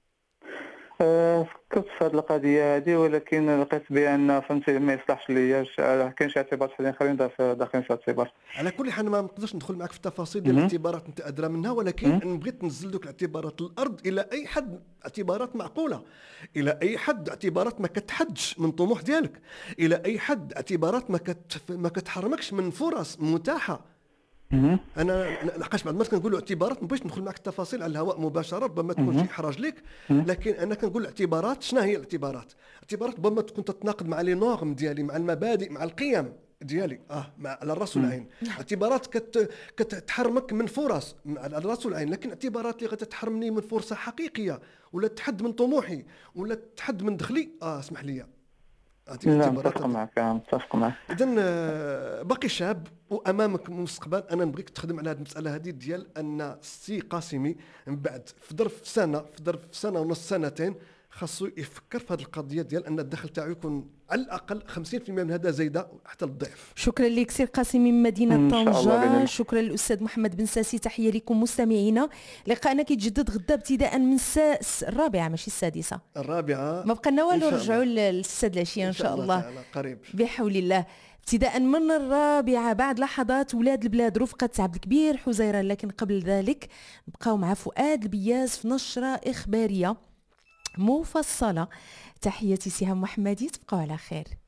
آه، فكرت في هذه القضيه هذه، ولكن لقيت بان فهمتي ما يصلحش ليا، ش- كاين شي اعتبارات حاليا اخرين داخل- داخلين في الاعتبار. على كل حال ما نقدرش ندخل معك في التفاصيل ديال مهم. الاعتبارات انت ادرى منها، ولكن بغيت ننزل دوك الاعتبارات للارض الى اي حد، اعتبارات معقوله، الى اي حد اعتبارات ما كتحدش من طموح ديالك، الى اي حد اعتبارات ما كت ما كتحرمكش من فرص متاحه. مهم. انا لقاش بعض المرات كنقولوا اعتبارات، ما بغيتش ندخل معك التفاصيل على الهواء مباشره، ربما تكون مهم. شي احراج لك، مهم. لكن انا كنقول الاعتبارات. شنو هي الاعتبارات؟ اعتبارات ربما تكون تتناقض مع لي نورم ديالي، مع المبادئ، مع القيم ديالي، اه مع على الراس والعين. اعتبارات كت كتحرمك من فرص على الراس والعين، لكن اعتبارات اللي غتحرمني من فرصه حقيقيه، ولا تحد من طموحي، ولا تحد من دخلي، اه اسمح لي. لا متفق معك، متفق معك. اذا باقي شاب وامامك مستقبل. انا نبغيك تخدم على هذه المساله هذه ديال ان السي قاسمي من بعد في ظرف سنه، في ظرف سنه ونص، سنتين، خاصو يفكر في هذه القضيه ديال ان الدخل تاعو يكون على الاقل خمسين بالمئة من هذا زايده حتى للضعف. شكرا لك سي قاسمي من مدينه إن شاء الله بإذن طنجه. الله. شكرا للاستاذ محمد بن ساسي. تحيه لكم مستمعينا. لقاءنا كيتجدد غدا ابتداء من الساعه الرابعه ماشي السادسه، الرابعه ما بقى لنا إن والو، شاء نرجعوا الله. للساد العشيه ان شاء الله تعالى قريب بحول الله. ابتداء من الرابعه بعد لحظات ولاد البلاد رفقه عبد الكبير حزيره. لكن قبل ذلك نبقاو مع فؤاد البياز في نشره اخباريه مفصله. تحياتي سهام محمدي، تبقاو على خير.